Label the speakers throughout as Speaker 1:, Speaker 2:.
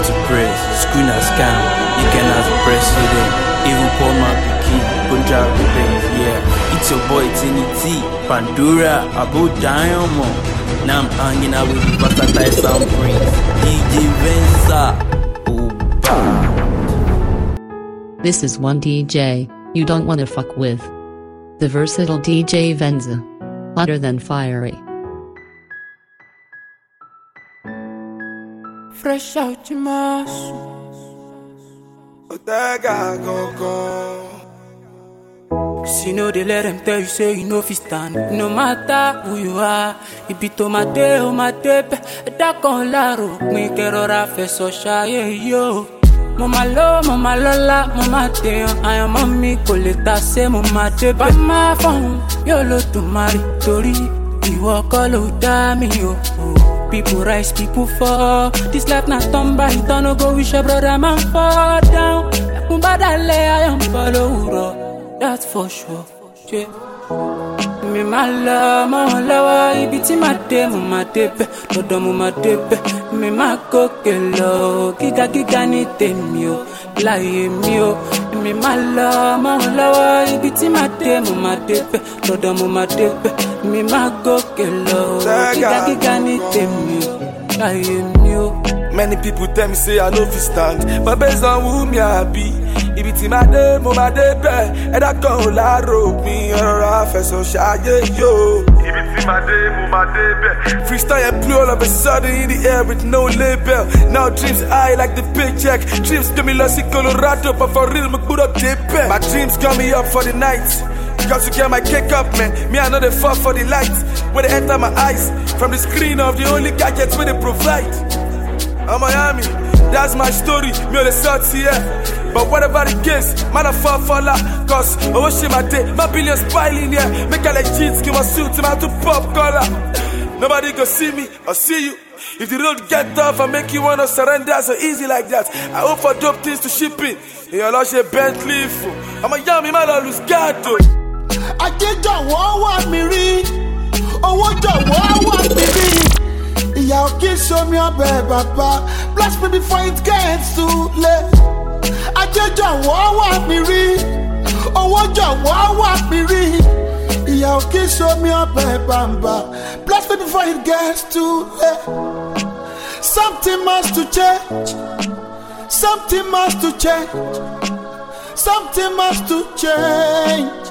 Speaker 1: Button to press, screen a scam. You can ask president, even Paul my Pikin, Punjab Bank, yeah. It's your boy Trinity, Pandora, Abu Diamond. Now I'm hanging out with the versatile sound prince, DJ Venza.
Speaker 2: This is one DJ you don't wanna fuck with. The versatile DJ Venza. Hotter than fiery.
Speaker 3: Fresh out your muscle. See, no, they let them tell you, say you know if you stand. No matter who you are, it be to my day, oh my day. That con la rook, me kerora fe so shy, yo. Mama lo, mama lola, mama te. I am mommy, coleta se, mama te. By my phone, yo lo to marry, tori. You walk all over me, yo. People rise, people fall. This life not turn by, don't go wish your brother man fall down. Kumbadale, I am follow. That's for sure. Yeah. Me my love, ibiti my day, my tepe, Todomo my tepe. Me my kokelo, giga ni temio, lie mio. Me my love, ibiti my day, my tepe, Todomo my tepe. Me my kokelo, giga ni temio, lie mio.
Speaker 4: Many people tell me say I know fi stand, but based on who me I be. If it's my day, my day, and I can't lie, rope me or I feel so shy, yo. If it's my day, my day, freestyle and blue all of a sudden in the air with no label. Now dreams high like the paycheck. Dreams get me lost in Colorado, but for real, me put up deep. My dreams got me up for the night. Got to get my cake up, man. Me, I know they fall for the lights. When they enter my eyes, from the screen of the only gadgets where they provide. I'm Miami, that's my story. Me on the south here. But whatever the case, man, I fall for la. Cause, oh shit, my day, my billions piling here. Make a like jeans, give my suit, I'm out to pop collar. Nobody go see me or see you. If the road get tough, I make you wanna surrender so easy like that. I hope for dope things to ship in. In your lush, a Bentley. I'm a yummy man, I lose gato.
Speaker 5: I did the war, what me read. Oh, what the war, what me read. Y'all can show me a bad papa. Bless me before it gets too late. I just want me read. Oh, what you want me read. Y'all can show me a bad papa. Bless me before it gets too late. Something must to change. Something must to change. Something must to change.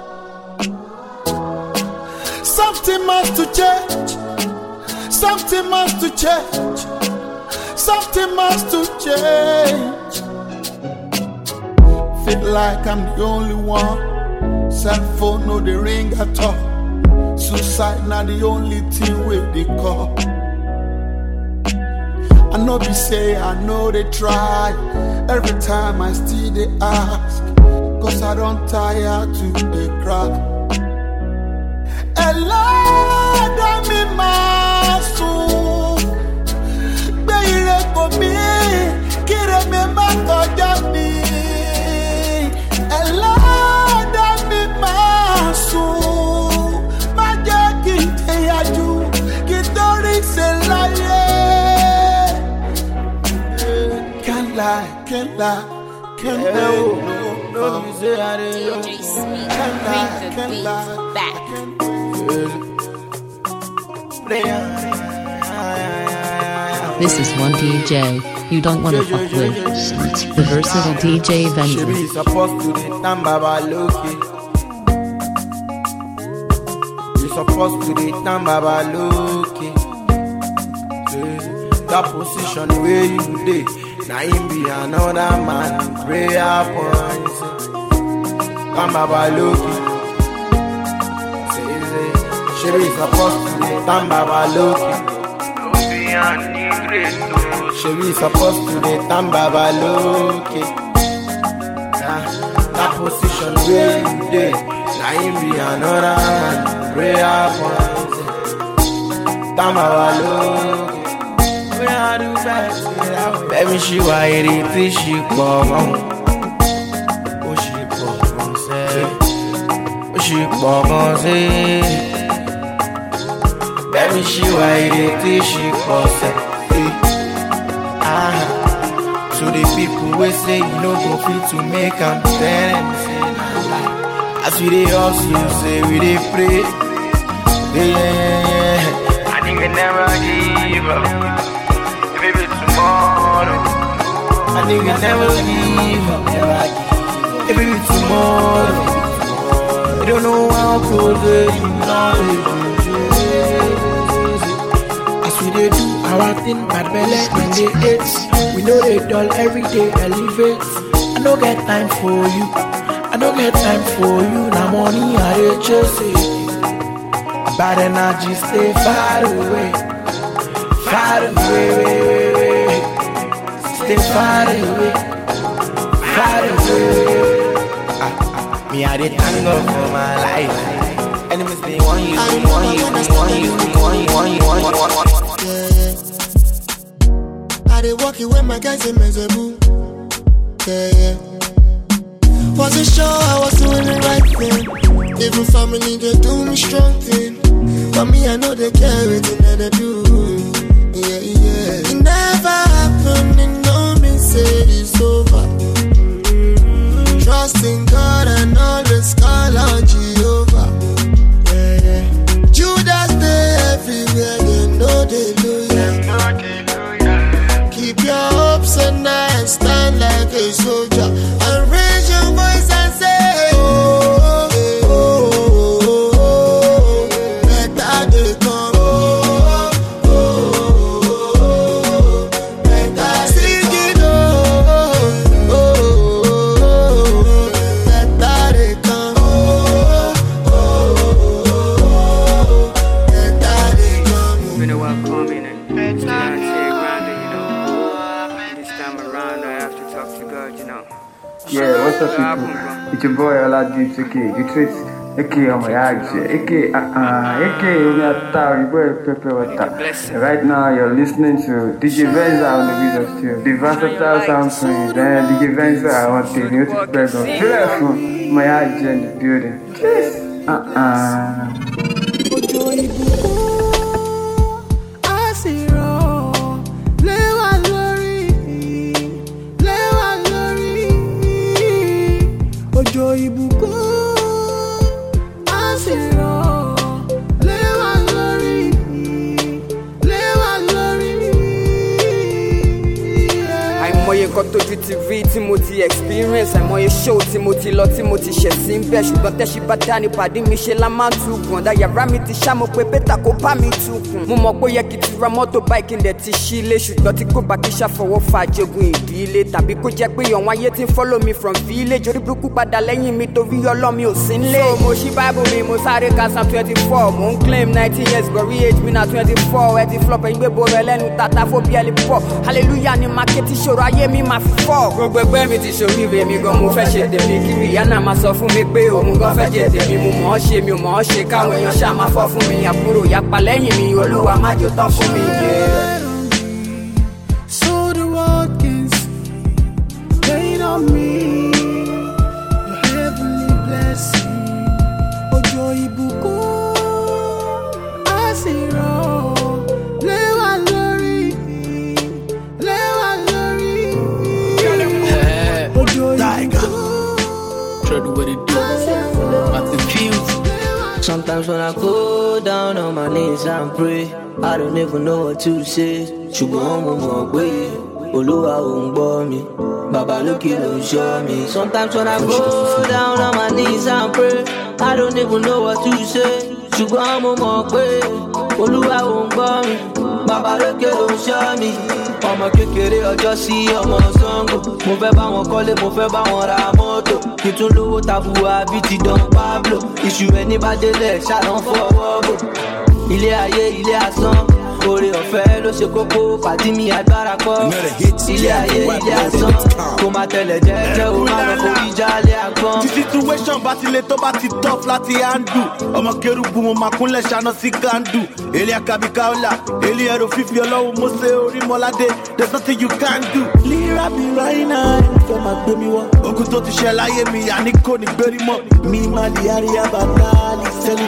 Speaker 5: Something must to change. Something must to change. Something must to change. Feel like I'm the only one. Cell phone no the ring at all. Suicide not the only thing with the call. I know they say, I know they try. Every time I still they ask. Cause I don't tire to they cry. Hello, me maso. Baby, for me, kire me makoja me. Hello, me maso. Maja kite yaju, kitori se laye. Can't lie, can't lie, can't lie. No, you say I didn't.
Speaker 6: DJ Smith,
Speaker 5: Can't lie.
Speaker 6: back.
Speaker 2: This is one DJ you don't wanna fuck with. The versatile DJ Venza.
Speaker 7: She supposed to be Baba Loki. You supposed to be Baba Loki. That position where you dey, now him be another man. Prayer points. Baba Loki. She be supposed to be Baba Loki. She be supposed to be Baba Loki. That position where you dey, now him be another man. Prayer points. Baba Loki. Baby, she wired it, she come on. Oh, she come on, say. Oh, she come on, say. Baby, she wired it, she come on, say. So the people will say you no go fit to make am stand. As we dey hustle, say we dey pray. Yeah. I think we never give up. Maybe tomorrow. I think we never give up. Maybe tomorrow. I don't know how close it is. As we dey do our thing, bad belly when they hate. We know they dull every day, elevate. I don't get time for you. I don't get time for you. Now money I dey chase it. Bad energy stay far away. Far away. Stay far away. Far away. Me I dey thank God for my life. Enemies they want you.
Speaker 6: I dey walk it when my guys in Mezebu. Yeah. Wasn't sure I was doing the right thing. Even family they do me strong thing. But me I know they care everything that they do. Yeah. It never happened and no me say it's over. Trust in God and always call on Jehovah. Yeah. Judas they everywhere, they know they loyal. Keep your hopes and I stand like a soldier and raise your voice and say, oh, oh, oh, oh, better they come. Oh, oh, oh, better sing it. Oh, oh, oh, better they come. Oh, oh, oh, better they come.
Speaker 3: You know what, coming and trying to take grounded, you know. This time around, I have to talk to God, you know.
Speaker 8: Yeah, what's up, people? It's your boy Oladips, aka you treat, aka Omayaji, aka Omiata, your boy Pepe Wata. Right now, you're listening to DJ Venza on the video still. The versatile sound swing, then DJ Venza, I want the new person. Beautiful, Omayaji in the building. Cheers.
Speaker 3: Ojo ìbùkún àṣírò léwà lórí àìmọye nǹkan tójú ti rí tí mo ti experience àìmọye show tí mo ti lọ tí mo ti ṣẹ̀ sí ń bẹ̀ ṣùgbọ́n tẹ́ṣí bá dání pàdé mi ṣe lá máa ń tukùn ọ̀dà yàrá mi ti ṣá mo pé bẹ́tà kó bá mi tukùn mo mọ̀ pé ó yẹ kí ti ra mọ́tò báyìí ń dẹ̀ ti ṣílé ṣùgbọ́n tí kò bá kí ṣàfọwọ́ fa jogun ìdílé tàbí kó jẹ́ pé ọ̀wọ́n ayé ti ń follow me from village orí burúkú padà lẹ́yìn mi torí ọlọ́mi ò sí nílé. so mo ṣí bible mi mo sáré ka Psalm 24 mo ń claim 19 years gorí age mi na 24 ẹ ti flop ẹ̀yìn gbé borẹ lẹ́nu tata fóbi ẹ̀ lè pọ̀ hallelujah ni máa ké tí ṣòro ayé mi máa fi fọ́. gbogbo ẹgbẹ́ mi ti ṣòrí ibè mi gan mo fẹ́ ṣe tèmi kí Rihanna máa sọ fún mi pé òun gan fẹ́ jẹ tèmi mo mọ̀ ọ́ ṣe mi ò mọ̀ ọ́ ṣe káwọn èèyàn ṣáà máa fọ́ fún mi àbúrò yapa lẹ́yìn mi olúwa má jò tán fún mi. So the world can see, rain on me, your heavenly blessing. Ojo ìbùkún àṣírò léwà lórí. Ojo ìbùkún. Try to what it do. I confused.
Speaker 9: Sometimes when I go down on my knees and pray, I don't even know what to say. Ṣùgbọ́n mo mọ̀ pé Olúwa ò ń gbọ́ mi, Baba lókè ló ń ṣọ́ mi. Sometimes when I go down on my knees and pray, I don't even know what to say. Ṣùgbọ́n mo mọ̀ pé Olúwa ò ń gbọ́ mi, Baba lókè ló ń ṣọ́ mi. Ọmọ kékeré ọjọ́ sí ọmọ Ṣàngó, mo fẹ́ bá wọn kọ́lé, mo fẹ́ bá wọn ra mọ́tò. Kí tún lówó tabua bíi ti Don Pablo. Iṣu ẹni bá délẹ̀ ṣàlọ́ fọwọ́ bò. Ilé ayé ilé asán, oore ọ̀fẹ́ ló ṣe kókó, pàdí mi agbára kọ́. Ilé ayé ilé asán, kó má tẹ̀lẹ̀ jẹ́jẹ́ o má lọ forí jálẹ̀ àgbọn.
Speaker 5: Tí situation bá ti le tó bá ti tough láti handle. Ọmọ kérúbù mo máa kúnlẹ̀ ṣáná sí kandu. Èlé akabikaola, èlé ẹ̀rọ fífi ọlọ́run Mósè orí mọ́ládé. There's nothing you can do. Líra mi ráínà ẹni fẹ́ máa gbé mi wọ́. Ogun tó ti ṣe láyé mi, àní kò ní gbérí mọ́. Mi máa lè àríyá bàbá lè sẹ́ni náà. Ó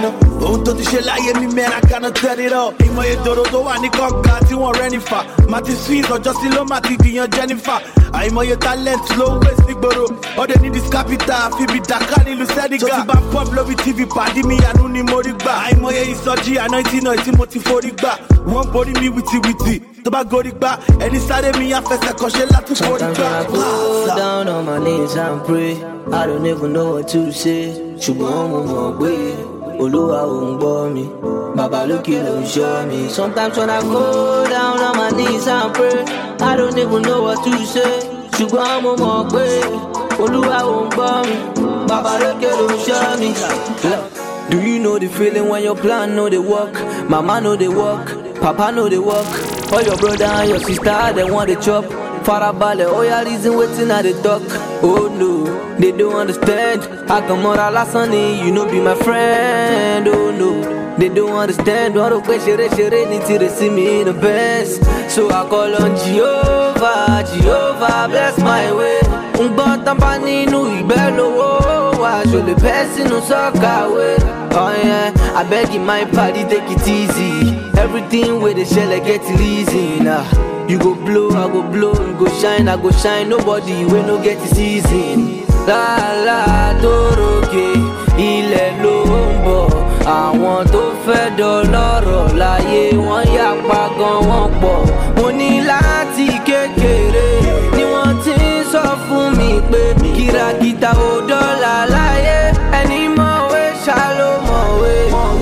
Speaker 7: ohun tó ti ṣe láyé mi man I cannot tell it all. Ìmọ̀ye dòdò tó wà ní kọ́ńgà tí wọ́n rẹ́ nífà. Màtí sweet ọjọ́ sí ló máa ti dìyàn Jennifer. Àìmọye talent ló ń waste nígboro. Ọdẹ ní this capital fi bí Dakar nílùú Senegal. Tó ti bá pop lórí TV pàdé mi àánú ni mo rí gbà. Àìmọye ìsọjí anointing náà tí mo ti forí gbà. Wọ́n borí mi wìtìwìtì. Tó bá gorí gbà ẹni sáré mi àfẹsẹ̀ kọ́ṣẹ́ láti forí gbà.
Speaker 9: Sometimes when I go down on my knees and pray, I don't even know what to say. Ṣùgbọ́n mo mọ̀ pé Olúwa ò ń gbọ́ mi. Bàbá lókè ló ń ṣọ́ mi. Sometimes when I go down on my knees and pray, I don't even know what to say. Ṣùgbọ́n mo mọ̀ pé Olúwa ò ń gbọ́ mi. Bàbá lókè ló ń ṣọ́ mi. Do you know the feeling when your plan no dey work? Mama no dey work, Papa no dey work. All your brother and your sister they want to chop. Farabalẹ̀, oh yeah, reason waiting at the talk. Oh no, they don't understand. Akamora lásán ni, you know be my friend. Oh no, they don't understand. Wọ́n rò pé ṣeré ní ti rẹ̀ sí mi the best. So I call on Jehovah, Jehovah bless my way. Ń gbọ́ tán bá nínú ìgbẹ́ lówó wá, ṣò lè bẹ́ sínú sọ́kàwé. Oh yeah, I beg you my party take it easy. Everything where they shell get it easy nah. You go blow, I go blow, you go shine, I go shine. Nobody will no get it easy. La la doroke, ilẹ̀ ló ń bọ̀. Àwọn tó fẹ́ dọlọ́rọ̀ láyé wọ́n yapa gan wọ́n pọ̀. Mo ní láti kékeré ni wọ́n ti ń sọ fún mi pé kìràkìtà ò dọ́là láyé. Ẹni mọ̀wé ṣá ló mọ̀wé.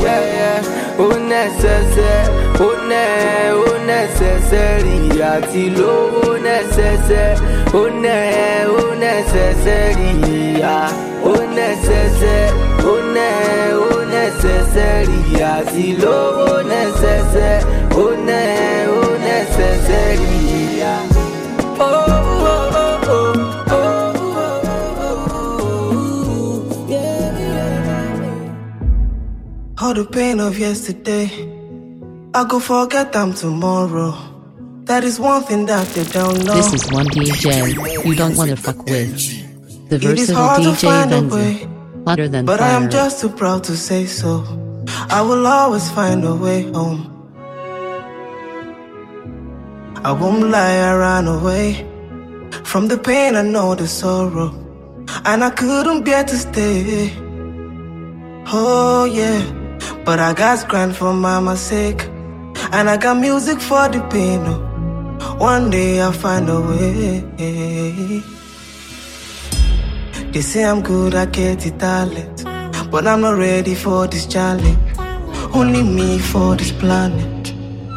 Speaker 9: Ó nẹ́sẹsẹ, ó nẹ́sẹsẹ rí àti lówó nẹ́sẹsẹ. Ó nẹ́sẹsẹ rí ó nẹ́sẹsẹ, ó nẹ́sẹsẹ rí àti lówó nẹ́sẹsẹ. Ó nẹ́sẹsẹ rí
Speaker 10: all the pain of yesterday, I go forget them tomorrow. That is one thing that they don't know.
Speaker 2: This is one DJ you don't wanna fuck with. The
Speaker 10: It is
Speaker 2: versatile
Speaker 10: hard to
Speaker 2: DJ
Speaker 10: find a
Speaker 2: Venza.
Speaker 10: way,
Speaker 2: Hotter than
Speaker 10: but I am
Speaker 2: fire.
Speaker 10: just too proud to say so. I will always find a way home. I won't lie, I ran away from the pain, I know the sorrow, and I couldn't bear to stay. Oh yeah, but I got grind for mama's sake, and I got music for the pain. Oh, one day I'll find a way. They say I'm good, I get the talent, but I'm not ready for this challenge. Only me for this planet,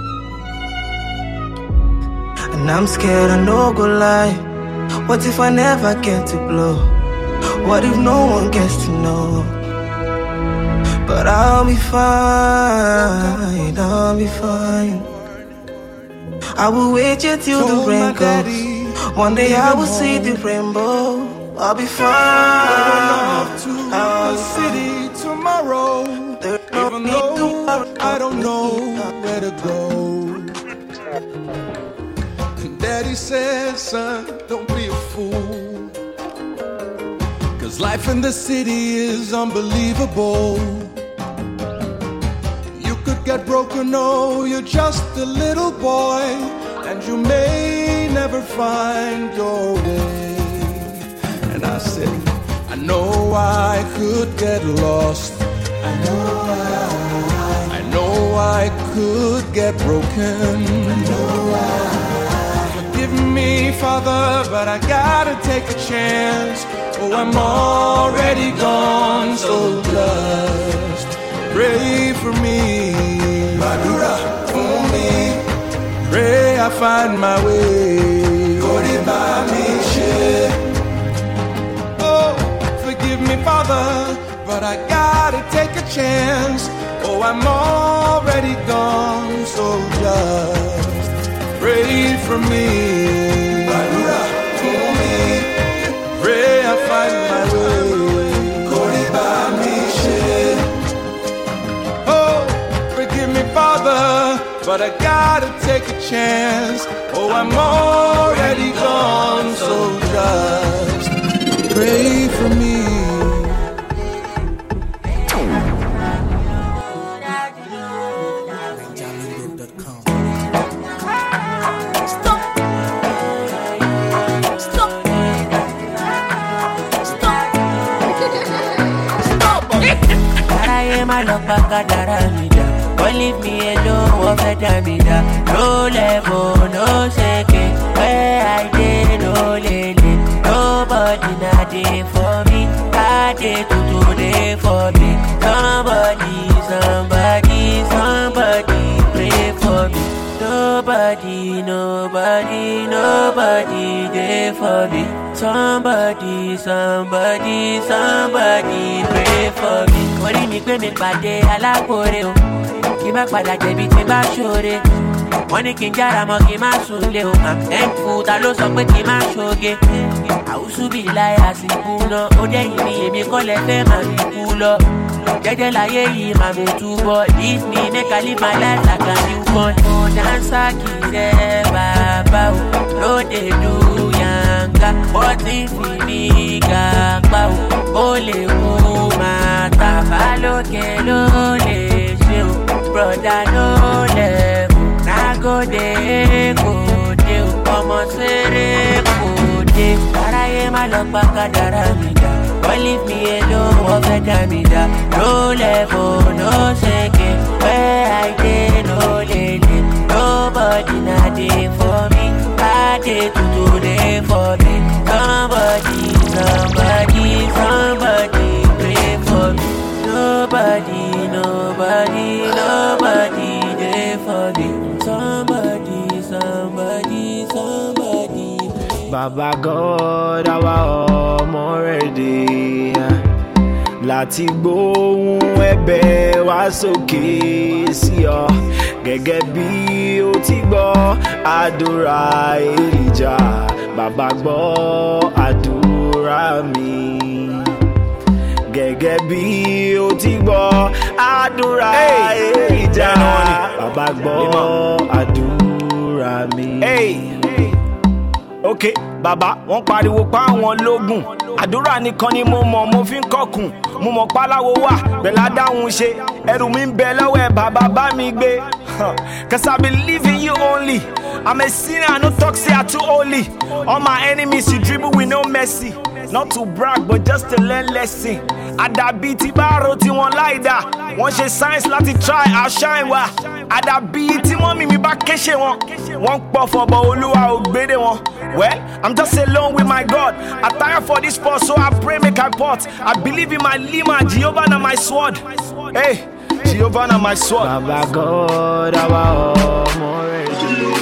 Speaker 10: and I'm scared, I no go lie. What if I never get to blow? What if no one gets to know? But I'll be fine, I'll be fine. I will wait here till the rain goes. One day I will see the rainbow. I'll be fine.
Speaker 4: I'll city tomorrow. Even though I don't know where to go. Daddy says, son, don't be a fool. 'Cause life in the city is unbelievable. You could get broken, oh, you're just a little boy, and you may never find your way. And I said, I know I could get lost. I know I could get broken. Forgive me, Father, but I gotta take a chance. Oh, I'm already gone, so just pray for me. Madura for me. Pray I find my way. Oh, forgive me, Father, but I gotta take a chance. Oh, I'm already gone, so just pray for me. Madura for me. Pray I find my way. Oh, forgive me, Father, but I gotta take a chance. Oh, I'm already gone, so just pray for me.
Speaker 11: má lọ pa kádàrá mi dà. Don't leave me alone, wọ́n fẹ́ dá mi dà. No level, no shaking, where I dey no lele. Nobody na dey for me, I dey to dey for me. Somebody pray for me. Nobody there for me. Somebody pray for me. Orí mi pé mi pàdé alákòórè o, kí má padà jẹ̀bi tí bá ṣoore. Wọ́n ní kí n jára mọ́ kí n má sunlé o. I'm thankful, ta ló sọ pé kí n má ṣoge. Àwùsù bí láyà sí kú náà, ó dẹ́yìn mi èmi kọ́ lẹ fẹ́ máa fi kú lọ. Jẹ́jẹ́ láyé yìí máa fi túbọ̀. Leave me make I live my life like a newborn. Mo dáńsá kì í rẹ̀ bàbá o, lóde lu yanga. Bọ́tí fi mi gàgbà o, ó lè mú màá tàbá lókè ló lè ṣe o. Broda ló lẹ̀kùn, nágòdè kò dé o. Ọmọ séré kò dé, aráyé má lọ pa kádàrá mi dà. Don't leave me alone, wọ́n fẹ́ dá mi dà. No level, no shaking, where I dey no lele. Nobody na dey for me, I dey to dey for me. Somebody pray for me. Nobody dey for me. Somebody.
Speaker 7: Baba God, àwa ọmọ rẹ̀ dé láti gbóhùn ẹ̀bẹ̀ wá sókè sí ọ gẹ́gẹ́ bí ó ti gbọ́ àdúrà Èlíjà. Bàbá gbọ́ àdúrà mi gẹ́gẹ́ bí ó ti gbọ́ àdúrà Èlíjà. Bàbá gbọ́ àdúrà mi. Ok, bàbá wọ́n pariwo pa àwọn lógún. Àdúrà nìkan ni mo mọ̀ mo fi ń kọkùn. Mo mọ̀ páláwo wà bẹ̀lá dáhùn ṣe. Ẹrù mi ń bẹ lọ́wọ́ ẹ̀ bàbá bá mi gbé. Cause I believe in you only. I'm a sinner, I no talk say I too holy. All my enemies you dribble with no mercy. Not to brag but just to learn lesson. Àdàbí tí bá ro tí wọ́n láìda. Wọ́n ṣe science láti try our shine wa. Àdàbí tí mọ́mì mi bá kéṣe wọn. Wọ́n pọ̀ fọ̀bọ̀ Olúwa ò gbédè wọn. Well, I'm just alone with my God. I tire for this sport, so I pray make I pot. I believe in my lima, Jehovah na my sword. Hey, Jehovah na my sword. Baba God, àwa ọmọ rẹ̀ dé.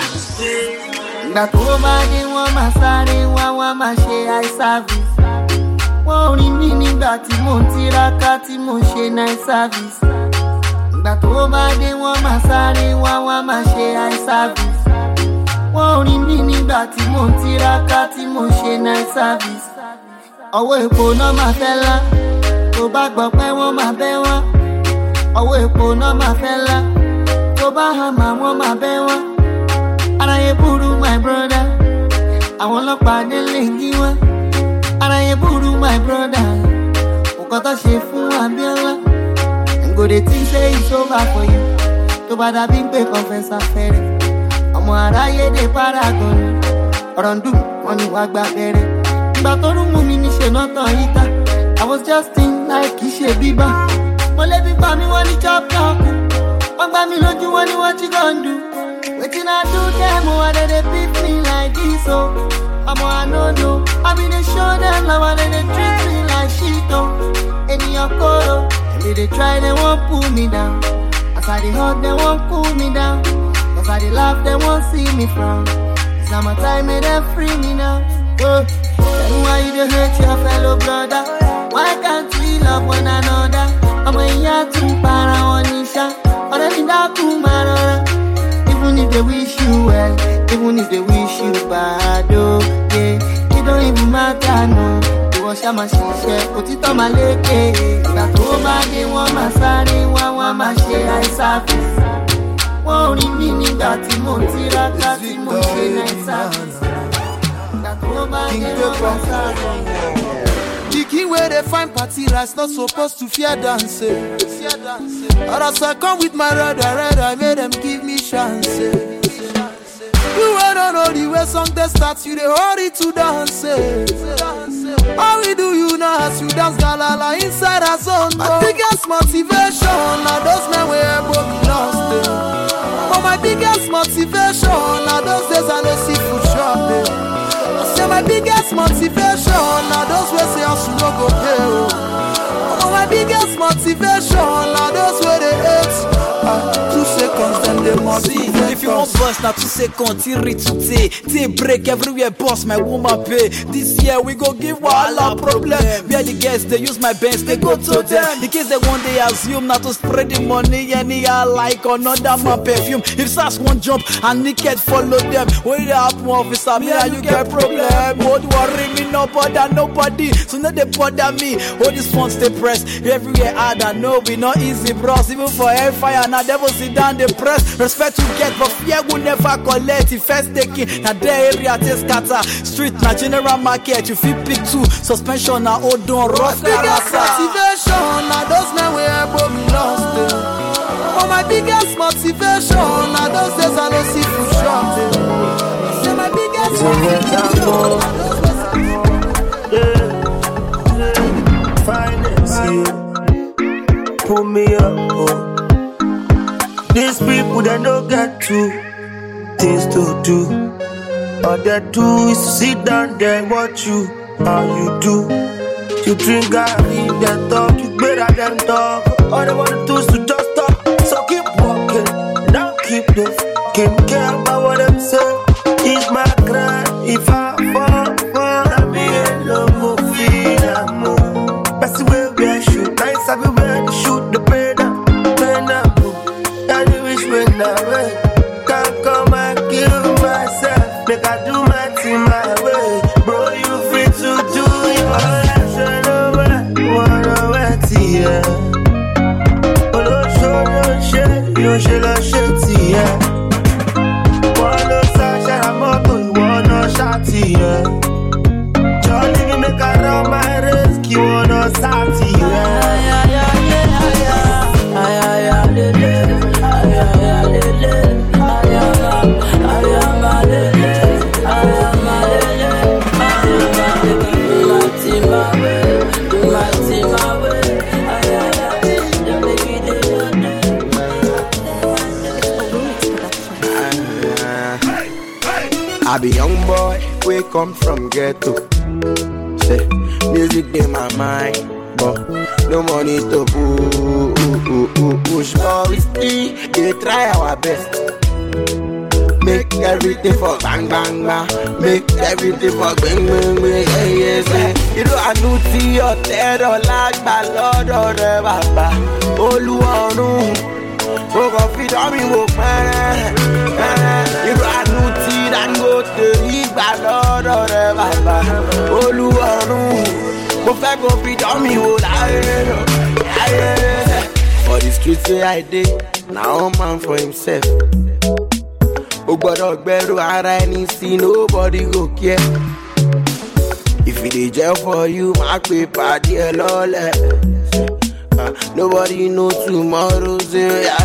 Speaker 12: Ìgbà tó bá dé wọ́n máa sáré wọ́n máa ṣe eye service. Wọ́n rí mi nígbà tí mò ń tiraka tí mò ń ṣe night service. Ìgbà tó bá dé wọ́n máa sáré wọ́n máa ṣe eye service. Wọ́n rí mi nígbà tí mò ń tiraka tí mò ń ṣe night service. Ọwọ́ epo náà máa fẹ́ lá, tó bá gbọ́ pé wọ́n máa bẹ́ wọ́n. Ọwọ́ epo náà máa fẹ́ lá, tó bá hàmà wọ́n máa bẹ́ wọ́n. Aráyé burú my brother, àwọn ọlọ́pàá délé kí wọ́n. Aráyé burú my brother, nǹkan tó ṣe fún Abíọ́lá. Ngo dey think say it's over for you, tó bá dàbí pé confessor fẹ́rẹ̀. Ọmọ aráyé dé paragon, ọ̀rọ̀ ń dùn wọ́n ní wàá gbà bẹ̀rẹ̀. Ìgbà tó rú mú mi ní ṣe náà tán yìí ta. I was just thinking like kì í ṣe bíbá. Mo lé bí pa mi wọ́n ní chop talk. Wọ́n gbá mi lójú wọ́n ní what you gon do. Wetin I do them, oh, they beat me like this, oh. Omo, I no know. I been dey show them how they treat me like shit, oh. Eniyan koro, they try, they won't pull me down. As I dey hurt, they won't cool me down. As I dey laugh, they won't see me frown. It's not my time, may they free me now. Oh, tell me why you dey hate your fellow brother. Why can't we love one another? Omo, iya tún para wọn níṣà. Ọ̀rẹ́ mi dákun máa rọra. Even if they wish you well, even if they wish you bad, oh, yeah, it don't even matter, no. You wash my shit, òtítọ́ máa lékè. Ìgbà tó bá dé wọ́n máa sáré, wọ́n máa ṣe eye service. Wọ́n rí mi nígbà tí mò ń tiraka tí mò ń ṣe night service. Ìgbà tó bá dé wọ́n máa sáré.
Speaker 5: Kiki where they find party rice, not supposed to fear dancing. Or as I come with my red, I made them give me chance. You don't know the way song they start, you they hurry to dance.
Speaker 10: How we do you now as you dance galala inside a zone? My biggest motivation are those men where broke lost. But my biggest motivation are those days I no see food shopping. I say my biggest motivation are those where say I should not go pay. But my biggest motivation are those where they hate. 2 seconds then they motivate.
Speaker 13: If you want bust, now 2 seconds, T break everywhere, boss, my woman pay. This year we go give Walla problem. Where the guests, they use my bands, they go to them. In case they one day assume not to spread the money, anyhow like another man perfume. If SAS one jump and naked follow them, what did happen, officer? Me and you get problem. Don't worry me, no bother nobody. So now they bother me. All these phones they press everywhere hard. I know we not easy, bros. Even for hellfire, now devil sit down the press. Respect to get, but fear will never collect. If first taking, now the area take scatter. Street, now general market, you feel pick 2. Suspension, now hold on, rough
Speaker 10: biggest motivation, now those men where broke lost. Oh, my biggest motivation, now those days I don't see food shopping. Say my biggest motivation.
Speaker 14: Finance you, pull me up, oh. These people that don't get to things to do. All they do is sit down there and watch you, how you do. You drink Gary, they talk, you better than talk. All they wanna do is to just talk. So keep walking, don't keep fucking care about what them say. It's my grind, if I fall, I be in love, mo feel I'm more. That's the way we shoot, nice everywhere to shoot the better. Can't come and kill myself. Make I do my thing my way. Bro, you free to do your action over. Wanna wet here. Oh, show no shit. You should have shit here. Wanna shine a motor. You wanna shot here. Jolly me make I run my risk. You wanna start here.
Speaker 15: I be young boy, we come from ghetto. Say, music in my mind, but no money to push. But we still, they try our best. Make everything for bang bang bang. Make everything for bang bang bang. Yes, yes. You know I know see your terror like my Lord or the Baba. Oluwarun. Go go feed on me, go man. You know I know see that go to eat my Lord or the Baba. Oluwarun. Go fẹ́ go feed on me, go lie. For the streets where I did, now man for himself. O gbọ́dọ̀ gbẹ́rù ara ẹni sí, nobody go care. If it dey jail for you, má pè pàdé ẹ lọ́lẹ̀. Nobody know tomorrow, say I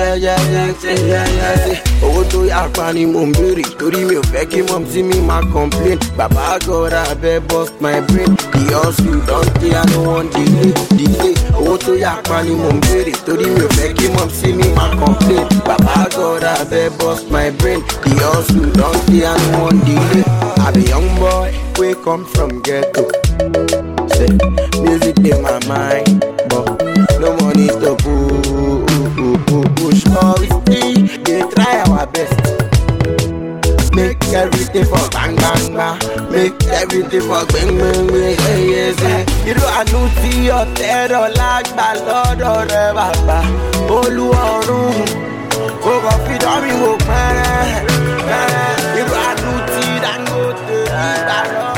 Speaker 15: say. Owó tó yà pa ni mò ń béèrè, torí mi ò fẹ́ kí mom see me ma complain. Baba God abeg bust my brain, the hustle don dey, I no wan delay. Owó tó yà pa ni mò ń béèrè, torí mi ò fẹ́ kí mom see me ma complain. Baba God abeg bust my brain, the hustle don dey, I no wan delay. I be young boy, we come from ghetto. Say, music in my mind, but no money to push. But we still, they try our best. Make everything for bang bang bang. Make everything for bang bang bang. Yes, yes. You know I know see your terror like my Lord or the Baba. Oluwarun. Go go feed on me, go man. You know I know see that go to the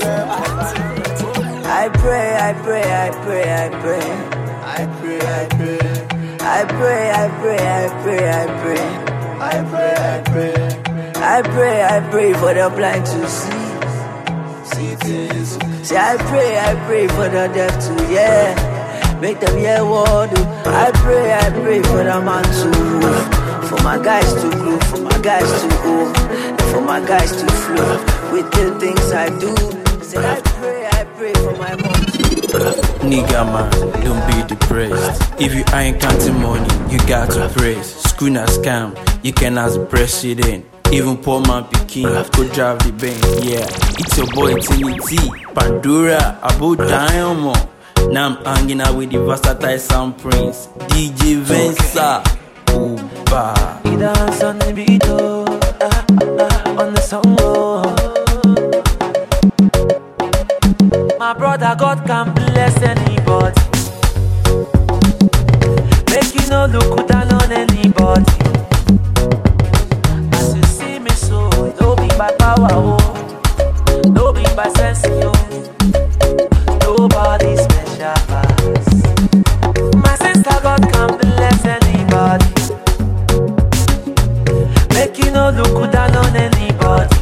Speaker 16: I pray, I pray, I pray, I pray.
Speaker 14: I pray, I pray.
Speaker 16: I pray, I pray, I pray, I pray.
Speaker 14: I pray, I pray.
Speaker 16: I pray, I pray for the blind to see.
Speaker 14: See things.
Speaker 16: Say I pray for the deaf to hear. Make them hear word. I pray for the man to move. For my guys to grow, for my guys to go. And for my guys to flow with the things I do. Say I pray, pray for my country.
Speaker 1: Nigga man, don't be depressed. If you ain't counting money, you got to praise. School na scam, you can ask president. Even poor man pikin could drive the Benz, yeah. It's your boy Trinity, Pandora, Abu Diamond. Now I'm hanging out with the versatile sound prince, DJ Venza. Uba.
Speaker 16: He dance on the beat, on the song, My brother God can bless anybody. Make you no look down on anybody. As you see me so, no be by power, oh. No be by sense, oh. Nobody special pass. My sister God can bless anybody. Make you no look down on anybody.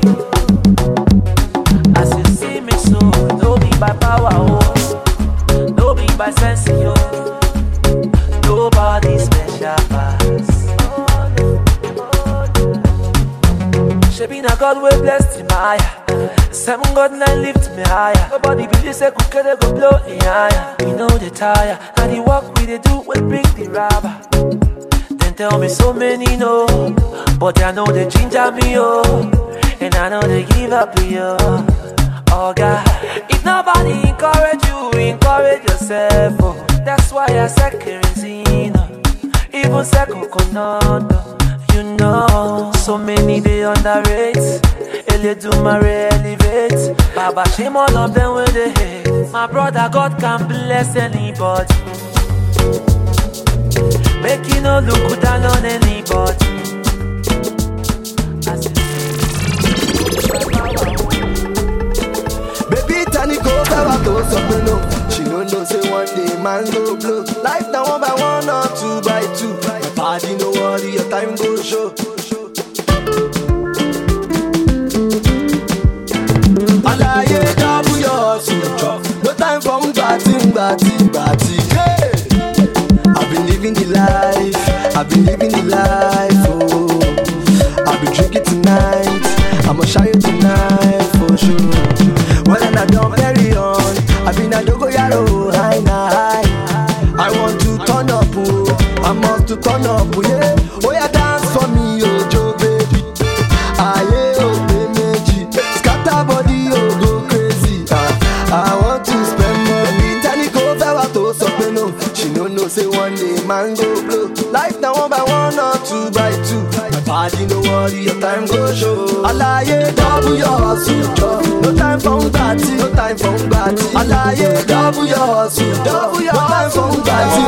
Speaker 16: As you see me so, no be by power, oh. No be by sense, oh. Nobody special pass. Shebi na God will bless the Maya. 7 God 9 lift me higher. Nobody believe say kukere go blow me higher. We know the tire. Now the work we they do will bring the rubber. Then tell me so many no, but I know they ginger me oh, and I know they give up yo. Oh God, if nobody encourage you, encourage yourself. Oh, that's why I said kerosene, even say coconut. You know, so many they underrate. Ele do my elevate. Baba shame all of them with the hate. My brother God can bless anybody. Make you no look down on anybody.
Speaker 14: Baby Tani go power to something no. She don't know say one day man go blow. Life now 1 by 1 or 2 by 2. My body no worry, your time go show. Alaye double your suture. No time for batty. Hey, I've been living the life, oh. I'll be drinking tonight, I'ma show you tonight for sure. Well, and I don't carry on. I've been a dogo yaro, high. I want to turn up, oh. I must to turn up, oh yeah. Oh yeah, dance for me, oh Joe baby. Aye, oh baby, scatter body, oh go crazy. I want to spend money. Tani go fella to something, no. She don't know say one day man go blow. Life now 1 by 1 or 2 by 2. My body no worry, your time go show. Alaye double your suture. No time for batty. Alaye double your suture. No time for batty.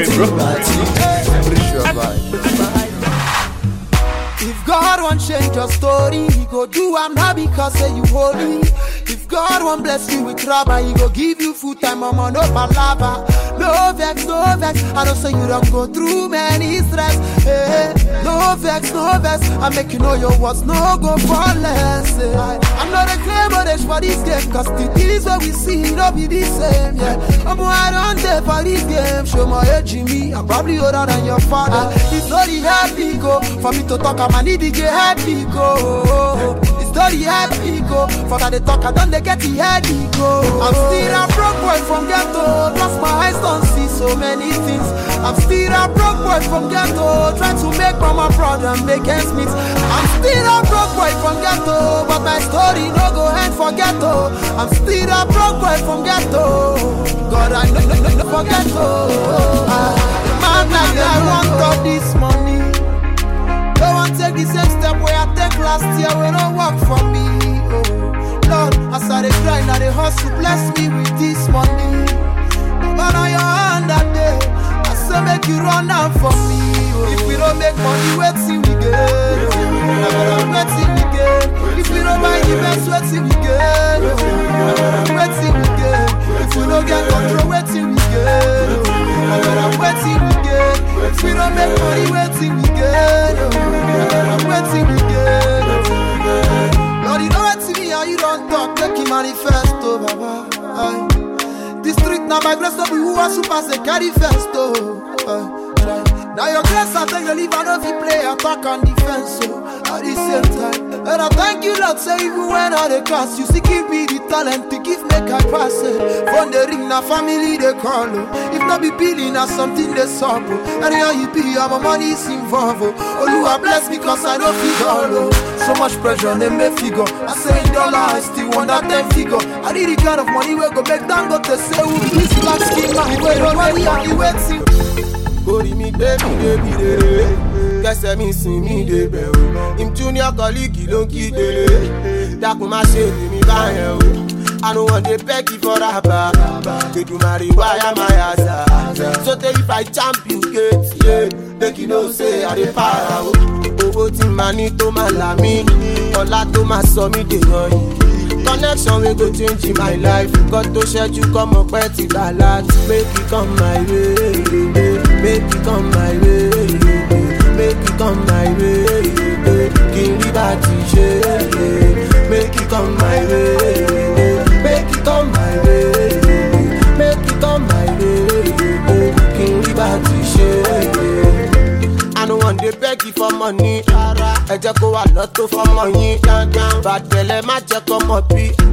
Speaker 5: If God won't change your story, He go do am not because say you holy. If God won't bless you with rubber, He go give you full time, mama, no palava. No vex, I know say you don't go through many stress. Hey, no vex, I make you know your words no go for less. I'm not a clever for this game, cause the things what we see don't be the same, yeah. I'm wide on there for this game, show my age me, I'm probably older than your father. It's not the happy go, for me to talk, I need to get happy go. It's not the happy go, for that they talk, I don't they get the heady go. I'm still a broke boy from ghetto, plus my eyes don't see so many things. I'm still a broke boy from ghetto, trying to make mama proud and make ends meet. I'm still a broke boy from ghetto, but my story no go end for ghetto. I'm still a broke boy from ghetto. God, I no for ghetto. Man, I want all this money. Don't want to take the same step where I take last year when I work for me. Oh, Lord, as I dey grind, I dey hustle, bless me with this money. But on your hand that day, I say make you run out for me. Oh. If we don't make money, wait till we get. Wait till we get. If we don't buy the best, wait till we get. Wait till we get. If we don't get control, wait till we get. Wait till we get. If we don't make money, wait till we get. Wait till we get. Lord, you know what to me, how you don't talk, take you manifesto, Baba. The street now my grace, no be who are super, say carry first, oh. Now your grace, I tell you, leave, I know if you play, attack and defense, oh.
Speaker 17: at the same time. And I thank you, Lord, say even when I dey cast, you still give me the talent to give make I pass it. From the ring, na family they call. If not be billing, na something they solve. And here you be, my money is involved. Oluwa bless me cause I know figure. So much pressure, they make figure. I say in dollar, I still want that 10 figure. I need the kind of money where go make them go to say, who this black skin man, where the money are you waiting? Go to me, baby. Guess I mean, see me, baby. Him junior colleague, you don't keep it. That come my shit, me buy you. I don't want to beg you for a bar. Did you marry? Why am I as so tell if I champ you get, yeah. Make you know say I dey para. Owó tí ma ní tó ma là mí, ọlá tó ma sọ mí dèèyàn yìí. Connection wey go change my life. Nǹkan tó ṣẹ́jú kọ́mọ pẹ́ ti gbà láti. Make it come my way, make it come my way, make it come my way. Kí n rí bá ti ṣe, make it come my way, make it come my way, make it come my way. Kí n rí bá ti ṣe. I don't want to beg you for money. I just go a lot for money. But tell my check come up.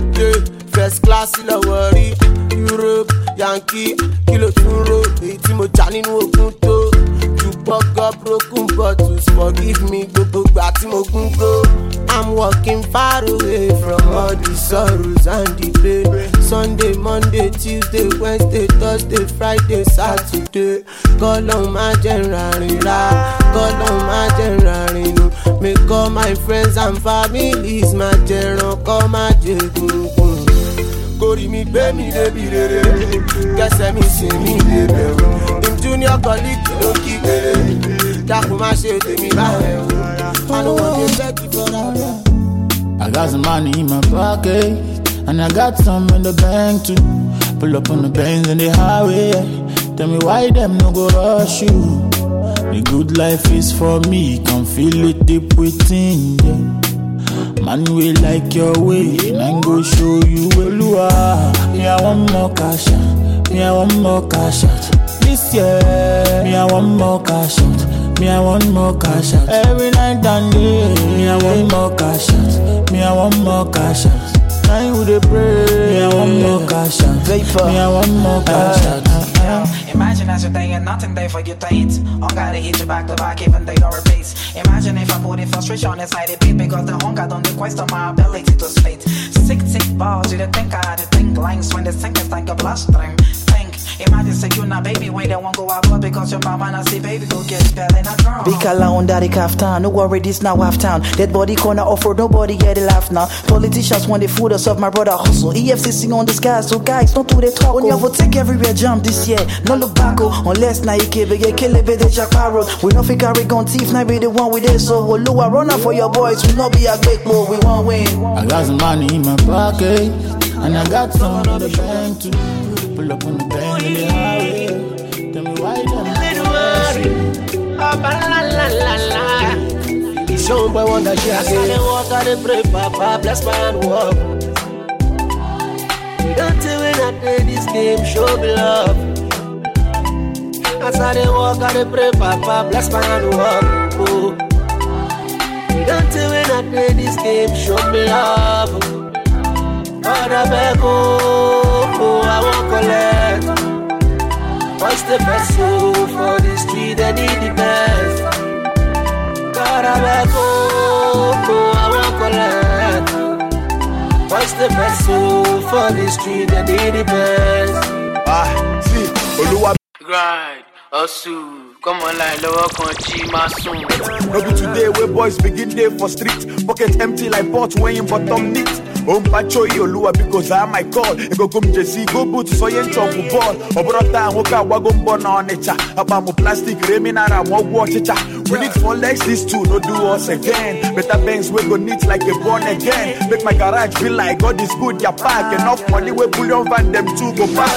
Speaker 17: First class in the worry. Europe, Yankee, Kilo Turo. Itimo Janin Wokunto. You buck up broken bottles. Forgive me, go back to Mokungo. I'm walking far away from all the sorrows and the pain. Sunday, Monday, Tuesday, Wednesday, Thursday, Friday, Saturday. Call on my general, call on my general. Make all my friends and families my general. Call my general. Go to me, baby, baby. Guess I miss me, baby. Him junior colleague, you don't keep it. That for my shit, me by. I don't want to beg you for that.
Speaker 18: I got some money in my pocket, and I got some in the bank too. Pull up on the Benz in the highway. Tell me why them no go rush you. The good life is for me, can feel it deep within, yeah. Man, we like your way, and I'm gonna show you where you are. Me, I want more cash out. Me, I want more cash out. This year, me, I want more cash out. Me, I want more cash out. Every night and day, me, I want more cash out. Me, I want more cash out. Now you dey pray, me, I want more cash out. Me, I want more cash out.
Speaker 19: Imagine as you're there and nothing there for you to eat. I gotta hit you back to back even they don't replace. Imagine if I put in frustration inside the beat because the hunger don't question my ability to split. Sick balls, you don't think I had to think lines when the sink is like a bloodstream. Imagine say you not baby when they won't go out because your mama not see baby go get fell in a drum.
Speaker 20: Big kala on daddy kaftan, no worry this now half town. Dead body corner offer, nobody get it laugh now. Politicians want the food us of my brother hustle. EFCC on the sky, so guys don't do they talk. On your vote take everywhere jump this year, no look back unless now you keep it kill it the Jack Parrot. We don't think carry gun thief, now be the one with it. So we'll lower runner for your boys, we not be a big boy, we won't win.
Speaker 18: I got some money in my pocket, and I got some in the bank too. Pull up on the Benz in the highway. Tell me why them
Speaker 15: little worry. La la la. It's shown by one that I say. Walk out and pray, Papa, bless my hand walk. Don't tell me that play this game, show me love. As I walk out and pray, Papa, bless my hand walk. Oh. Don't tell me that play this game, show me love. Other back, I won't collect. What's the best soul for the street? I need the best. Other back, I won't collect. What's the best soul for the street? I need the best.
Speaker 4: See, Oluwa.
Speaker 1: Grind, hustle, come on line, lower country, my son.
Speaker 4: No be today where boys begin day for street. Pocket empty like pot when you bottom neat. Pacho Oluwa because I my call. Ego gum jesi go boot so yen chop ball. Obrota hoka wagom bona on nature. Abamu plastic reminara mo water. We need 4 legs, these two no do us again. Better banks we go neat like a born again. Make my garage feel like God is good. Ya pack enough money we bullion van them two go back.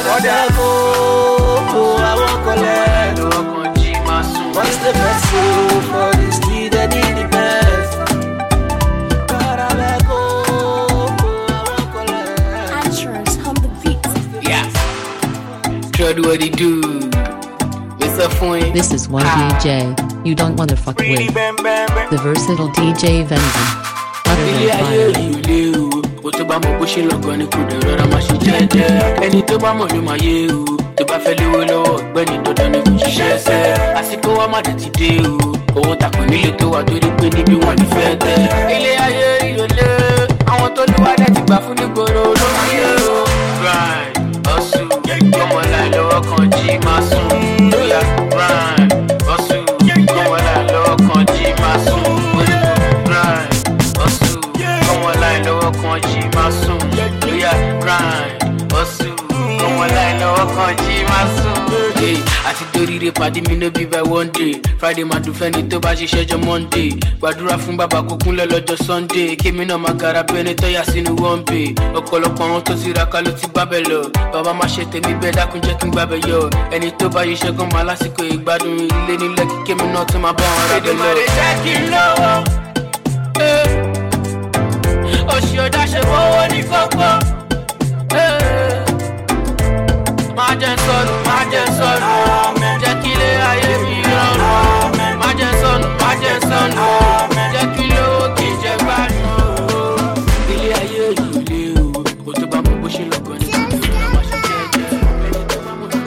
Speaker 15: I won't collect. What's the best soul for the street? I need the best.
Speaker 1: What do?
Speaker 2: This is 1DJ. you don't wanna fuck with. The versatile DJ Venza.
Speaker 1: Ilé ayé yìí lé o, o tó bá mọ̀ bó ṣe lọ́gọ́ ni kò dẹ̀ rọra máa ṣe jẹ́jẹ́. Ẹni tó bá mọ̀ ló máa yé o, tó bá fẹ́ léwé lọ́wọ́ ọ̀gbẹ́ni dandan ni kò ṣiṣẹ́ ẹsẹ̀. Àsìkò wa má dẹ̀ ti dé o, owó takò nílé tó wà torí pé níbi wọn ní fẹ́ tẹ́. Ilé ayé yìí lé, àwọn tó lù wá dẹ̀ ti gbà fún nígboro ló máa yé o. Grind, hustle, ọmọ láì lọ́wọ́ kan jí máa sùn. Lóyà grind, hustle, ọmọ láì lọ́wọ́ kan jí máa sùn. Lọ́wọ́ kan jí máa sùn, lóyà grind, hustle. Ọmọ láì lọ́wọ́ kan jí máa sùn. Àti toríire pàdé mi no be by one day. Friday máa dùn fẹ́ni tó bá ṣiṣẹ́ jọ Monday. Gbàdúrà fún bàbá kó kúnlẹ̀ lọ́jọ́ Sunday. Kémi náà máa gara bẹ́ni tọ́yà sínú one bay. Ọ̀pọ̀lọpọ̀ àwọn tó ti raka ló ti gbábẹ̀ lọ. Bàbá máa ṣe tèmi bẹ́ẹ̀ dákun jẹ́ kí n gbábẹ̀ yọ. Ẹni tó bá ṣiṣẹ́ gan máa lásìkò ìgbádùn ilé nílẹ̀ kí kémi náà tún máa bá wọn rábẹ̀ lọ. Jẹ́ kí n lọ́wọ́. Oṣù ọ̀dà ṣe fowó ní kókó. Má jẹ́ sọnù, má jẹ́ sọnù. Jẹ́ kí ilé ayé mi rọrùn. Má jẹ́ sọnù, má jẹ́ sọnù. Jẹ́ kí lówó kì í jẹ gbádùn. Ilé ayé yìí lé o, o tó bá mọ bó ṣe lọ́gọ́ ní kókó. Ìrora máa ṣe jẹ́jẹ́. Ẹni tó bá mọ̀